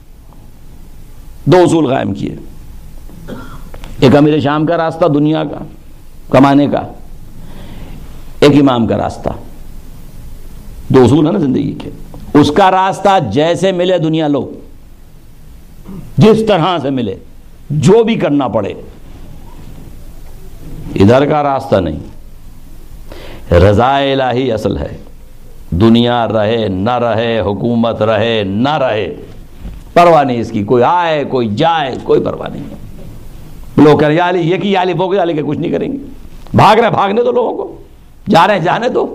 دو اصول قائم کیے. ایک امیر شام کا راستہ دنیا کا کمانے کا، ایک امام کا راستہ. دو اصول ہے نا زندگی کے. اس کا راستہ جیسے ملے دنیا لو، جس طرح سے ملے، جو بھی کرنا پڑے. ادھر کا راستہ نہیں. رضا الہی اصل ہے. دنیا رہے نہ رہے، حکومت رہے نہ رہے، پرواہ نہیں اس کی. کوئی آئے کوئی جائے، کوئی پرواہ نہیں. لوگ کہہ رہے یا علی یہ کی، یا علی وہ کی، علی کے کچھ نہیں کریں گے. بھاگ رہے بھاگنے دو لوگوں کو، جا رہے ہیں جانے دو.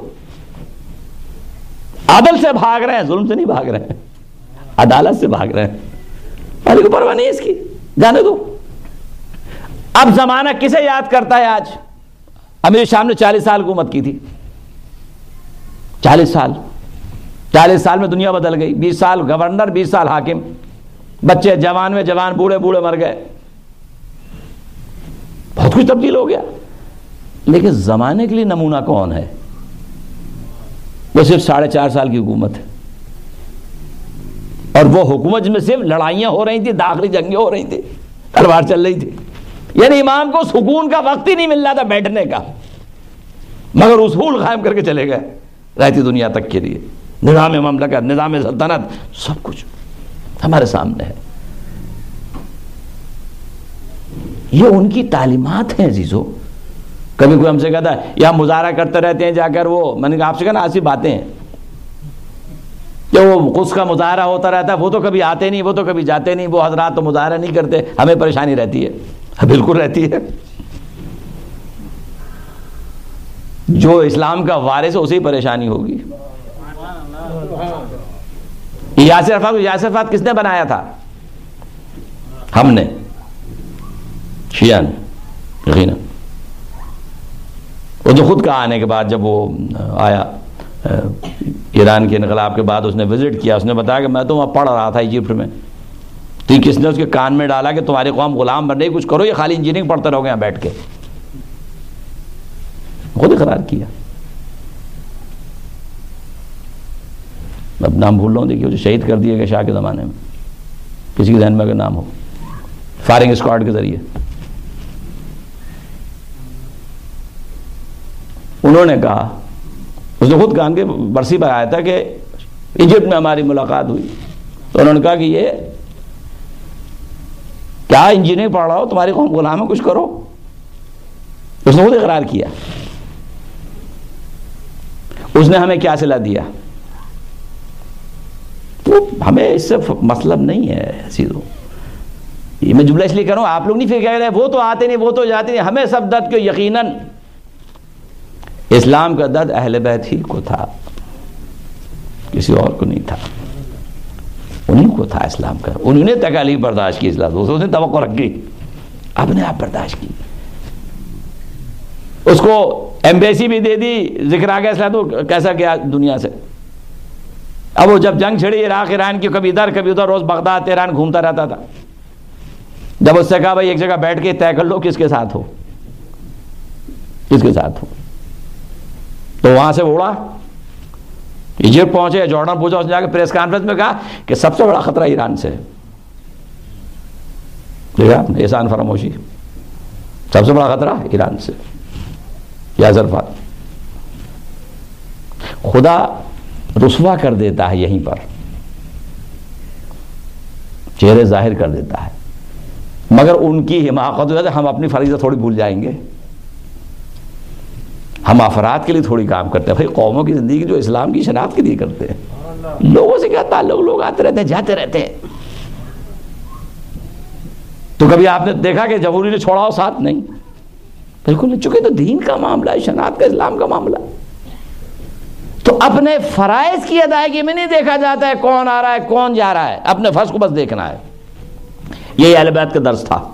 عدل سے بھاگ رہے ہیں، ظلم سے نہیں بھاگ رہے ہیں، عدالت سے بھاگ رہے ہیں. علی کو پرواہ نہیں اس کی، جانے دو. اب زمانہ کسے یاد کرتا ہے آج؟ امیر شام نے چالیس سال حکومت کی تھی. چالیس سال چالیس سال میں دنیا بدل گئی. بیس سال گورنر، بیس سال حاکم. بچے جوان میں جوان، بوڑھے بوڑھے مر گئے. بہت کچھ تبدیل ہو گیا. لیکن زمانے کے لیے نمونہ کون ہے؟ وہ صرف ساڑھے چار سال کی حکومت ہے. اور وہ حکومت میں صرف لڑائیاں ہو رہی تھیں، داخلی جنگیں ہو رہی تھیں، تلوار چل رہی تھی. یعنی امام کو سکون کا وقت ہی نہیں مل رہا تھا بیٹھنے کا، مگر اصول قائم کر کے چلے گئے رہتی دنیا تک کے لیے. نظام مملکت، نظام سلطنت، سب کچھ ہمارے سامنے ہے. یہ ان کی تعلیمات ہیں عزیزو. کبھی کوئی ہم سے کہتا ہے یا مظاہرہ کرتے رہتے ہیں جا کر، وہ میں نے کہا آپ سے کہا نا ایسی باتیں ہیں کہ وہ قدس کا مظاہرہ ہوتا رہتا ہے، وہ تو کبھی آتے نہیں، وہ تو کبھی جاتے نہیں، وہ حضرات تو مظاہرہ نہیں کرتے، ہمیں پریشانی رہتی ہے. بالکل رہتی ہے. جو اسلام کا وارث ہے اسے پریشانی ہوگی. یاسر عرفات یاسر عرفات کس نے بنایا تھا؟ ہم نے، شیعہ نے، یقیناً. وہ تو خود کہا آنے کے بعد، جب وہ آیا ایران کے انقلاب کے بعد، اس نے وزٹ کیا، اس نے بتایا کہ میں تو وہاں پڑھ رہا تھا ایجپٹ میں. تو کس نے اس کے کان میں ڈالا کہ تمہاری قوم غلام بن رہی، کچھ کرو، یہ خالی انجینئرنگ پڑھتے رہو گے یہاں بیٹھ کے. خود اقرار کیا. اب نام بھول رہا ہوں، دیکھیے جو شہید کر دیے گئے شاہ کے زمانے میں، کسی کے ذہن میں اگر نام ہو، فائرنگ اسکواڈ کے ذریعے. انہوں نے کہا، اس نے خود کہا کہ برسی پر آیا تھا کہ ایجپٹ میں ہماری ملاقات ہوئی، تو انہوں نے کہا کہ یہ کیا انجینئرنگ پڑھ رہا ہو، تمہاری قوم غلام ہے، کچھ کرو. اس نے خود اقرار کیا. اس نے ہمیں کیا صلہ دیا؟ تو ہمیں اس سے مطلب نہیں ہے چیزوں. یہ میں جملہ اس لیے کر رہا ہوں، آپ لوگ نہیں پھر کہہ رہے وہ تو آتے نہیں، وہ تو جاتے نہیں. ہمیں سب درد کو یقیناً اسلام کا درد اہل بیت ہی کو تھا، کسی اور کو نہیں تھا. انہیں کو تھا اسلام کا، انہوں نے تکالیف برداشت کی، اسلام دوسروں سے توقع رکھی، اپنے آپ برداشت کی. اس کو ایمبیسی بھی دے دی، ذکر آ گیا اسلام تو کیسا گیا دنیا سے. اب وہ جب جنگ چھڑی عراق ایران کی، کبھی ادھر کبھی ادھر، روز بغداد تہران گھومتا رہتا تھا. جب اس سے کہا بھائی ایک جگہ بیٹھ کے طے کر لو کس کے ساتھ ہو، کس کے ساتھ ہو، تو وہاں سے اڑا ایجپٹ پہنچے، جارڈن پوچھا، اس نے جا کے پریس کانفرنس میں کہا کہ سب سے بڑا خطرہ ایران سے ہے. دیکھا آپ نے احسان فراموشی، سب سے بڑا خطرہ ایران سے. یا ظرفات خدا رسوا کر دیتا ہے، یہیں پر چہرے ظاہر کر دیتا ہے، مگر ان کی حماقت ہو جاتی ہے. ہم اپنی فریضہ تھوڑی بھول جائیں گے، ہم افراد کے لیے تھوڑی کام کرتے ہیں. بھائی قوموں کی زندگی جو اسلام کی شناخت کے لیے کرتے ہیں، لوگوں سے کیا تعلق، لوگ آتے رہتے ہیں جاتے رہتے ہیں. تو کبھی آپ نے دیکھا کہ جمہوری نے چھوڑا ہو ساتھ؟ نہیں، بالکل نہیں. چونکہ تو دین کا معاملہ ہے، شناخت کا، اسلام کا معاملہ. تو اپنے فرائض کی ادائیگی میں نہیں دیکھا جاتا ہے کون آ رہا ہے کون جا رہا ہے، اپنے فرض کو بس دیکھنا ہے. یہ اہل بیت کا درس تھا.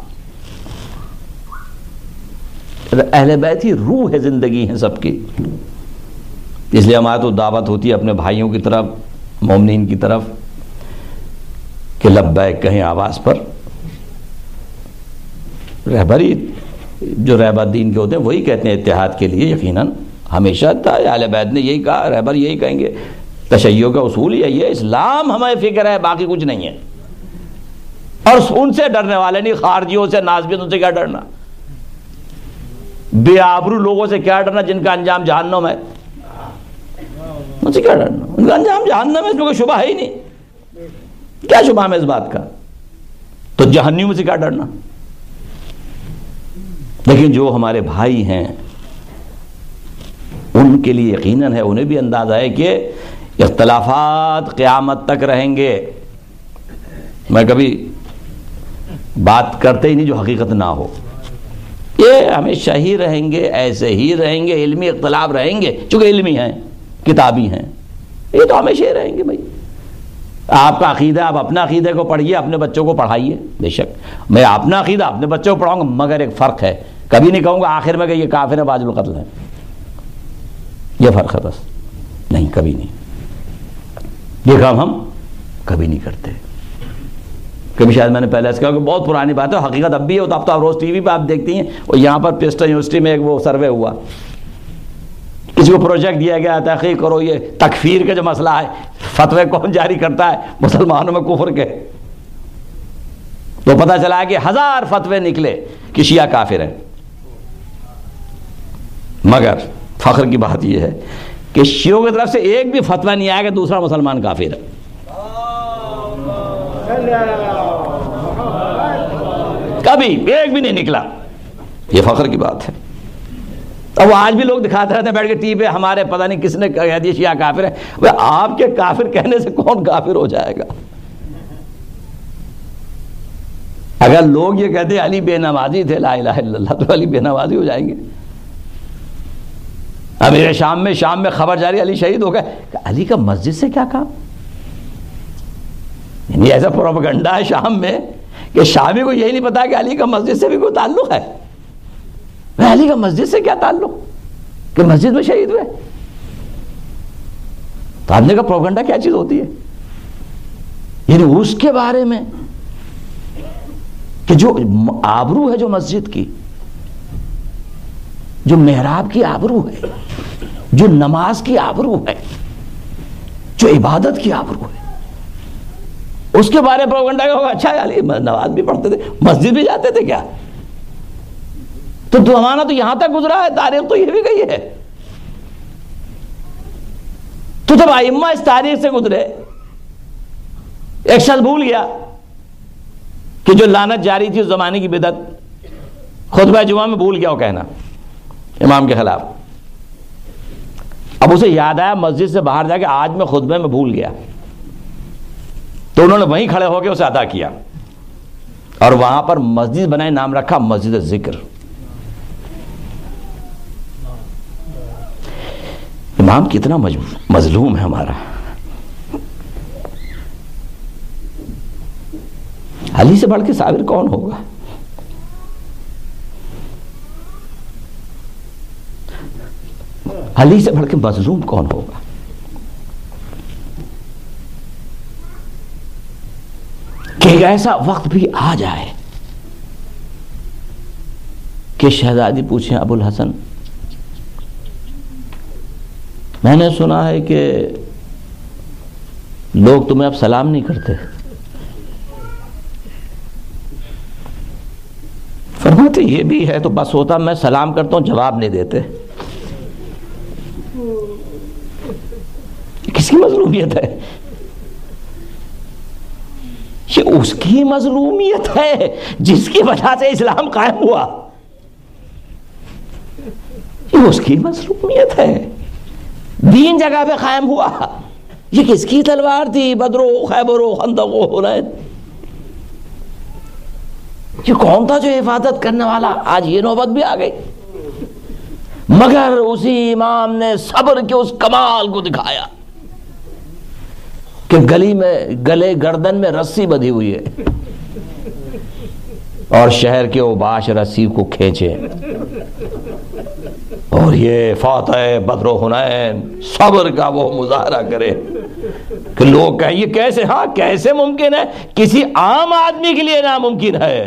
اہل بیت ہی روح ہے، زندگی ہے سب کی. اس لیے ہماری تو دعوت ہوتی ہے اپنے بھائیوں کی طرف، مومنین کی طرف، کہ لبیک کہیں آواز پر. رہبری جو رہبر دین کے ہوتے ہیں وہی کہتے ہیں اتحاد کے لیے. یقیناً ہمیشہ تھا، اہل بیت نے یہی کہا، رہبر یہی کہیں گے. تشیع کا اصول یہی ہے، اسلام ہمیں فکر ہے، باقی کچھ نہیں ہے. اور ان سے ڈرنے والے نہیں، خارجیوں سے، نازبین، ان سے کیا ڈرنا، بے آبرو لوگوں سے کیا ڈرنا جن کا انجام جہنم ہے. ان سے کیا ڈرنا، ان کا انجام جہنم ہے، اس میں کوئی شبہ ہے ہی نہیں. کیا شبہ ہے اس بات کا؟ تو جہنم سے کیا ڈرنا. لیکن جو ہمارے بھائی ہیں ان کے لیے یقیناً ہے، انہیں بھی اندازہ ہے کہ اختلافات قیامت تک رہیں گے. میں کبھی بات کرتے ہی نہیں جو حقیقت نہ ہو. یہ ہمیشہ ہی رہیں گے، ایسے ہی رہیں گے. علمی اختلاف رہیں گے چونکہ علمی ہیں، کتابی ہیں. یہ تو ہمیشہ ہی رہیں گے. بھائی آپ کا عقیدہ، آپ اپنا عقیدے کو پڑھیے، اپنے بچوں کو پڑھائیے. بے شک میں اپنا عقیدہ اپنے بچوں کو پڑھاؤں گا، مگر ایک فرق ہے. کبھی نہیں کہوں گا آخر میں کہ یہ کافر ہے، واجب القتل ہے. یہ فرق ہے بس. نہیں، کبھی نہیں. یہ کام ہم کبھی نہیں کرتے. کبھی شاید میں نے پہلے سے کہا کہ بہت پرانی بات ہے، حقیقت اب بھی ہے. تو اب تو آپ روز ٹی وی پہ آپ دیکھتی ہیں. اور یہاں پر پرنسٹن یونیورسٹی میں ایک وہ سروے ہوا، کسی کو پروجیکٹ دیا گیا تحقیق کرو یہ تکفیر کا جو مسئلہ ہے، فتوے کون جاری کرتا ہے مسلمانوں میں کفر کے. تو پتہ چلا کہ ہزار فتوے نکلے کہ شیعہ کافر ہیں. مگر فخر کی بات یہ ہے کہ شیعوں کی طرف سے ایک بھی فتویٰ نہیں آیا کہ دوسرا مسلمان کافر ہے. کبھی ایک بھی نہیں نکلا. یہ فخر کی بات ہے. اب آج بھی لوگ دکھاتے رہتے ہیں بیٹھ کے ٹی وی پہ، ہمارے پتہ نہیں کس نے کہہ دیا شیعہ کافر ہے. وہ آپ کے کافر کہنے سے کون کافر ہو جائے گا؟ اگر لوگ یہ کہتے ہیں علی بے نمازی تھے لا الہ الا اللہ، تو علی بے نمازی ہو جائیں گے. اب میرے شام میں شام میں خبر جاری علی شہید ہو گئے، کہ علی کا مسجد سے کیا کام؟ یعنی ایسا پروپیگنڈا ہے شام میں کہ شامی کو یہی نہیں پتا کہ علی کا مسجد سے بھی کوئی تعلق ہے. علی کا مسجد سے کیا تعلق کہ مسجد میں شہید ہوئے؟ تو آپ نے کہا پروپیگنڈا کیا چیز ہوتی ہے؟ یعنی اس کے بارے میں کہ جو آبرو ہے جو مسجد کی، جو محراب کی آبرو ہے، جو نماز کی آبرو ہے، جو عبادت کی آبرو ہے، اس کے بارے میں پروپیگنڈا کا ہوگا. اچھا علی نماز بھی پڑھتے تھے، مسجد بھی جاتے تھے کیا؟ تو زمانہ تو یہاں تک گزرا ہے، تاریخ تو یہ بھی گئی ہے. تو جب ائمہ اس تاریخ سے گزرے، ایک شخص بھول گیا کہ جو لعنت جاری تھی اس زمانے کی بدعت، خطبہ جمعہ میں بھول گیا وہ کہنا امام کے خلاف. اب اسے یاد آیا مسجد سے باہر جا کے آج میں خطبے میں بھول گیا، تو انہوں نے وہیں کھڑے ہو کے اسے ادا کیا، اور وہاں پر مسجد بنائے، نام رکھا مسجد ذکر۔ امام کتنا مظلوم ہے ہمارا۔ علی سے بڑھ کے صابر کون ہوگا؟ علی سے بڑھ کے مظلوم کون ہوگا؟ کہ ایسا وقت بھی آ جائے کہ شہزادی پوچھیں ابو الحسن، میں نے سنا ہے کہ لوگ تمہیں اب سلام نہیں کرتے۔ فرماتے یہ بھی ہے تو بس ہوتا، میں سلام کرتا ہوں جواب نہیں دیتے۔ کس کی مظلومیت ہے؟ یہ اس کی مظلومیت ہے جس کی وجہ سے اسلام قائم ہوا، یہ اس کی مظلومیت ہے، دین جگہ پہ قائم ہوا۔ یہ کس کی تلوار تھی؟ بدر و خیبر و خندق و حنین، یہ کون تھا جو حفاظت کرنے والا؟ آج یہ نوبت بھی آ گئی، مگر اسی امام نے صبر کے اس کمال کو دکھایا کہ گلی میں گلے گردن میں رسی بندھی ہوئی ہے اور شہر کے اوباش رسی کو کھینچے، اور یہ فاتح بدر و حنین صبر کا وہ مظاہرہ کرے کہ لوگ کہیں یہ کیسے، ہاں کیسے ممکن ہے؟ کسی عام آدمی کے لیے ناممکن ہے،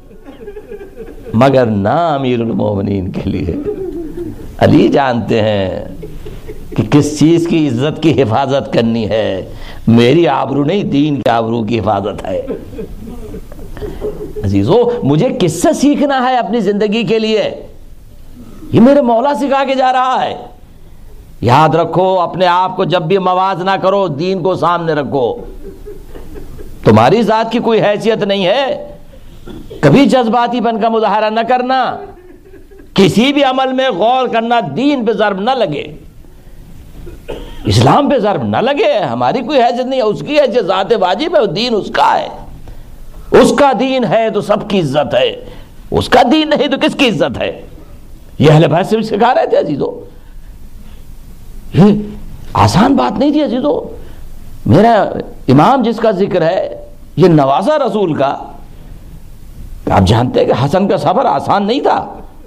مگر نہ امیر المومنین کے لیے۔ علی جانتے ہیں کہ کس چیز کی عزت کی حفاظت کرنی ہے، میری آبرو نہیں، دین کے آبرو کی حفاظت ہے۔ عزیزو، مجھے کس سے سیکھنا ہے اپنی زندگی کے لیے؟ یہ میرے مولا سکھا کے جا رہا ہے۔ یاد رکھو، اپنے آپ کو جب بھی موازنہ کرو دین کو سامنے رکھو۔ تمہاری ذات کی کوئی حیثیت نہیں ہے، کبھی جذباتی بن کا مظاہرہ نہ کرنا، کسی بھی عمل میں غور کرنا، دین پہ ضرب نہ لگے، اسلام پہ ضرب نہ لگے، ہماری کوئی حیثیت نہیں ہے، اس کی حیثیت ذات واجب ہے، دین اس کا ہے، اس کا دین ہے تو سب کی عزت ہے، اس کا دین نہیں تو کس کی عزت ہے؟ یہ اہل بیت سے بھی سکھا رہے تھے عزیزو، یہ آسان بات نہیں تھی عزیزو۔ میرا امام جس کا ذکر ہے، یہ نوازا رسول کا، آپ جانتے ہیں کہ حسن کا سفر آسان نہیں تھا۔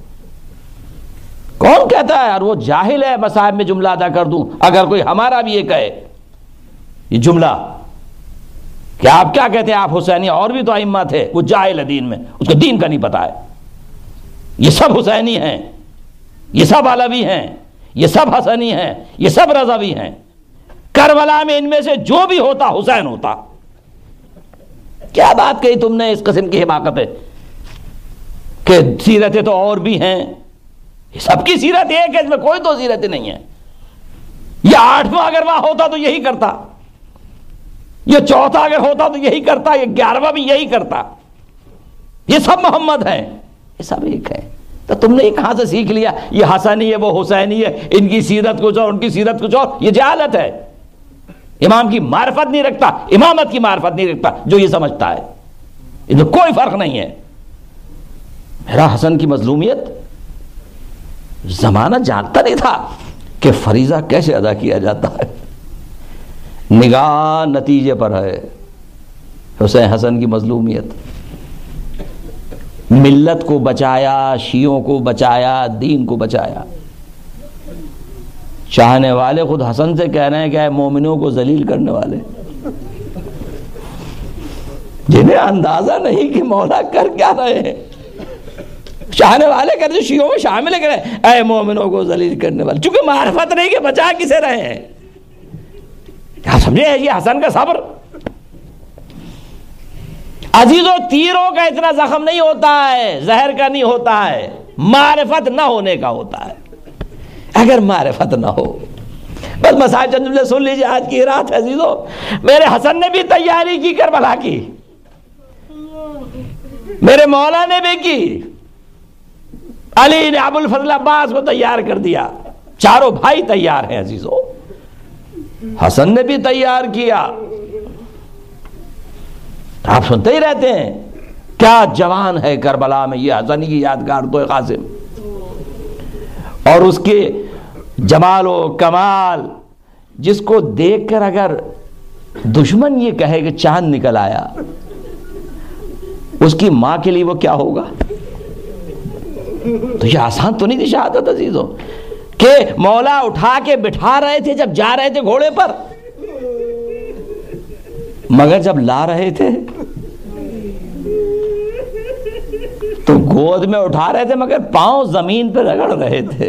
کون کہتا ہے؟ اور وہ جاہل ہے، مصاحب میں جملہ ادا کر دوں اگر کوئی ہمارا بھی یہ کہے یہ جملہ کہ آپ کیا کہتے ہیں، آپ حسینی، اور بھی تو ائمہ تھے، وہ جاہل ہے دین میں، اس کو دین کا نہیں پتا ہے۔ یہ سب حسینی ہیں، یہ سب علوی ہیں، یہ سب حسنی ہیں، یہ سب رضوی ہیں، کربلا میں ان میں سے جو بھی ہوتا حسین ہوتا۔ کیا بات کہی تم نے؟ اس قسم کی حماقت ہے کہ سیرتیں تو اور بھی ہیں، سب کی سیرت ایک ہے، اس میں کوئی تو سیرتیں نہیں ہے۔ یہ آٹھواں اگر وہاں ہوتا تو یہی کرتا، یہ چوتھا اگر ہوتا تو یہی کرتا، یہ گیارہواں بھی یہی کرتا، یہ سب محمد ہیں، یہ سب ایک ہے۔ تو تم نے یہ کہاں سے سیکھ لیا یہ حسنی ہے وہ حسینی ہے، ان کی سیرت کچھ اور ان کی سیرت کچھ اور؟ یہ جہالت ہے، امام کی معرفت نہیں رکھتا، امامت کی معرفت نہیں رکھتا جو یہ سمجھتا ہے، ان میں کوئی فرق نہیں ہے۔ میرا حسن کی مظلومیت زمانہ جانتا نہیں تھا کہ فریضہ کیسے ادا کیا جاتا ہے، نگاہ نتیجے پر ہے۔ حسین حسن کی مظلومیت، ملت کو بچایا، شیعوں کو بچایا، دین کو بچایا۔ چاہنے والے خود حسن سے کہہ رہے ہیں کہ اے مومنوں کو ذلیل کرنے والے، جنہیں اندازہ نہیں کہ مولا کر کیا رہے ہیں۔ چاہنے والے کہتے ہیں شیعوں میں شامل ہے، کہ اے مومنوں کو ذلیل کرنے والے، چونکہ معرفت نہیں کہ بچا کسے رہے ہیں۔ کیا سمجھے یہ حسن کا صبر؟ عزیزو، تیروں کا اتنا زخم نہیں ہوتا ہے، زہر کا نہیں ہوتا ہے، معرفت نہ ہونے کا ہوتا ہے۔ اگر معرفت نہ ہو، بس مسائل چند جملے سن لیجیے آج کی رات عزیزو۔ میرے حسن نے بھی تیاری کی، کربلا کی، میرے مولا نے بھی کی، علی نے ابو الفضل عباس کو تیار کر دیا، چاروں بھائی تیار ہیں عزیزو. حسن نے بھی تیار کیا. آپ سنتے ہی رہتے ہیں کیا جوان ہے کربلا میں یہ حسن کی یادگار تو قاسم, اور اس کے جمال و کمال جس کو دیکھ کر اگر دشمن یہ کہے کہ چاند نکل آیا, اس کی ماں کے لیے وہ کیا ہوگا؟ تو یہ آسان تو نہیں تھی شہادت عزیزو کہ مولا اٹھا کے بٹھا رہے تھے جب جا رہے تھے گھوڑے پر, مگر جب لا رہے تھے تو گود میں اٹھا رہے تھے مگر پاؤں زمین پہ رگڑ رہے تھے.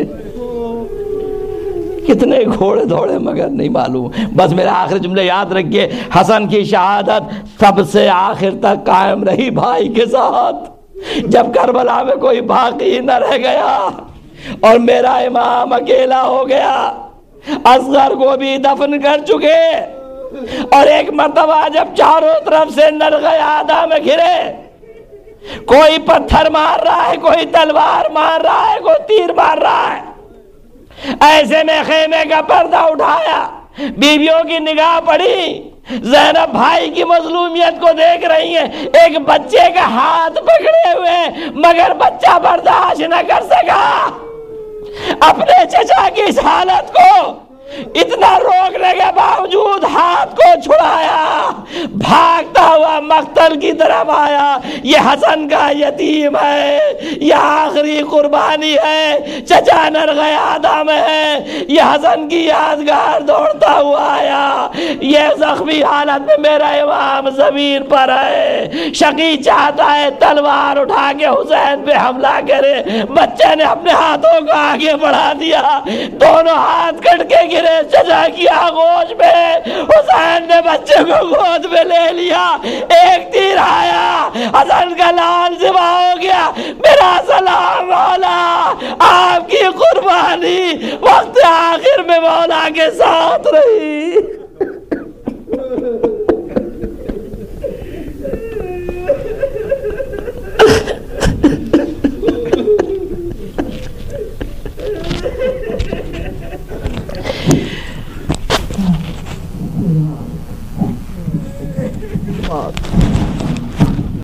کتنے گھوڑے دوڑے مگر نہیں معلوم. بس میرا آخری جملے یاد رکھیے, حسن کی شہادت سب سے آخر تک قائم رہی بھائی کے ساتھ. جب کربلا میں کوئی باقی نہ رہ گیا اور میرا امام اکیلا ہو گیا, اصغر کو بھی دفن کر چکے, اور ایک مرتبہ جب چاروں طرف سے نرغے آدھا میں گھرے, کوئی پتھر مار رہا ہے, کوئی تلوار مار رہا ہے, کوئی تیر مار رہا ہے, ایسے میں خیمے کا پردہ اٹھایا, بیویوں کی نگاہ پڑی, زینب بھائی کی مظلومیت کو دیکھ رہی ہیں, ایک بچے کا ہاتھ پکڑے ہوئے مگر بچہ برداشت نہ کر سکا. اپنے چچا کی اس حالت کو اتنا روکنے کے باوجود ہاتھ کو چھڑایا, بھاگتا ہوا مقتل کی طرف آیا. یہ حسن کا یتیم ہے, یہ آخری قربانی ہے, چچا نرغے آدم ہے, یہ حسن کی یادگار دوڑتا ہوا آیا. یہ زخمی حالت میں میرا امام زمین پر ہے, شقی چاہتا ہے تلوار اٹھا کے حسین پہ حملہ کرے. بچے نے اپنے ہاتھوں کو آگے بڑھا دیا, دونوں ہاتھ کٹ کے گرے چچا کی آغوش میں. حسین نے بچے کو گود میں لے لیا, ایک تیر آیا, حسن کا لال ذبح ہو گیا. میرا سلام مولا, آپ کی قربانی وقت آخر میں مولا کے ساتھ رہی.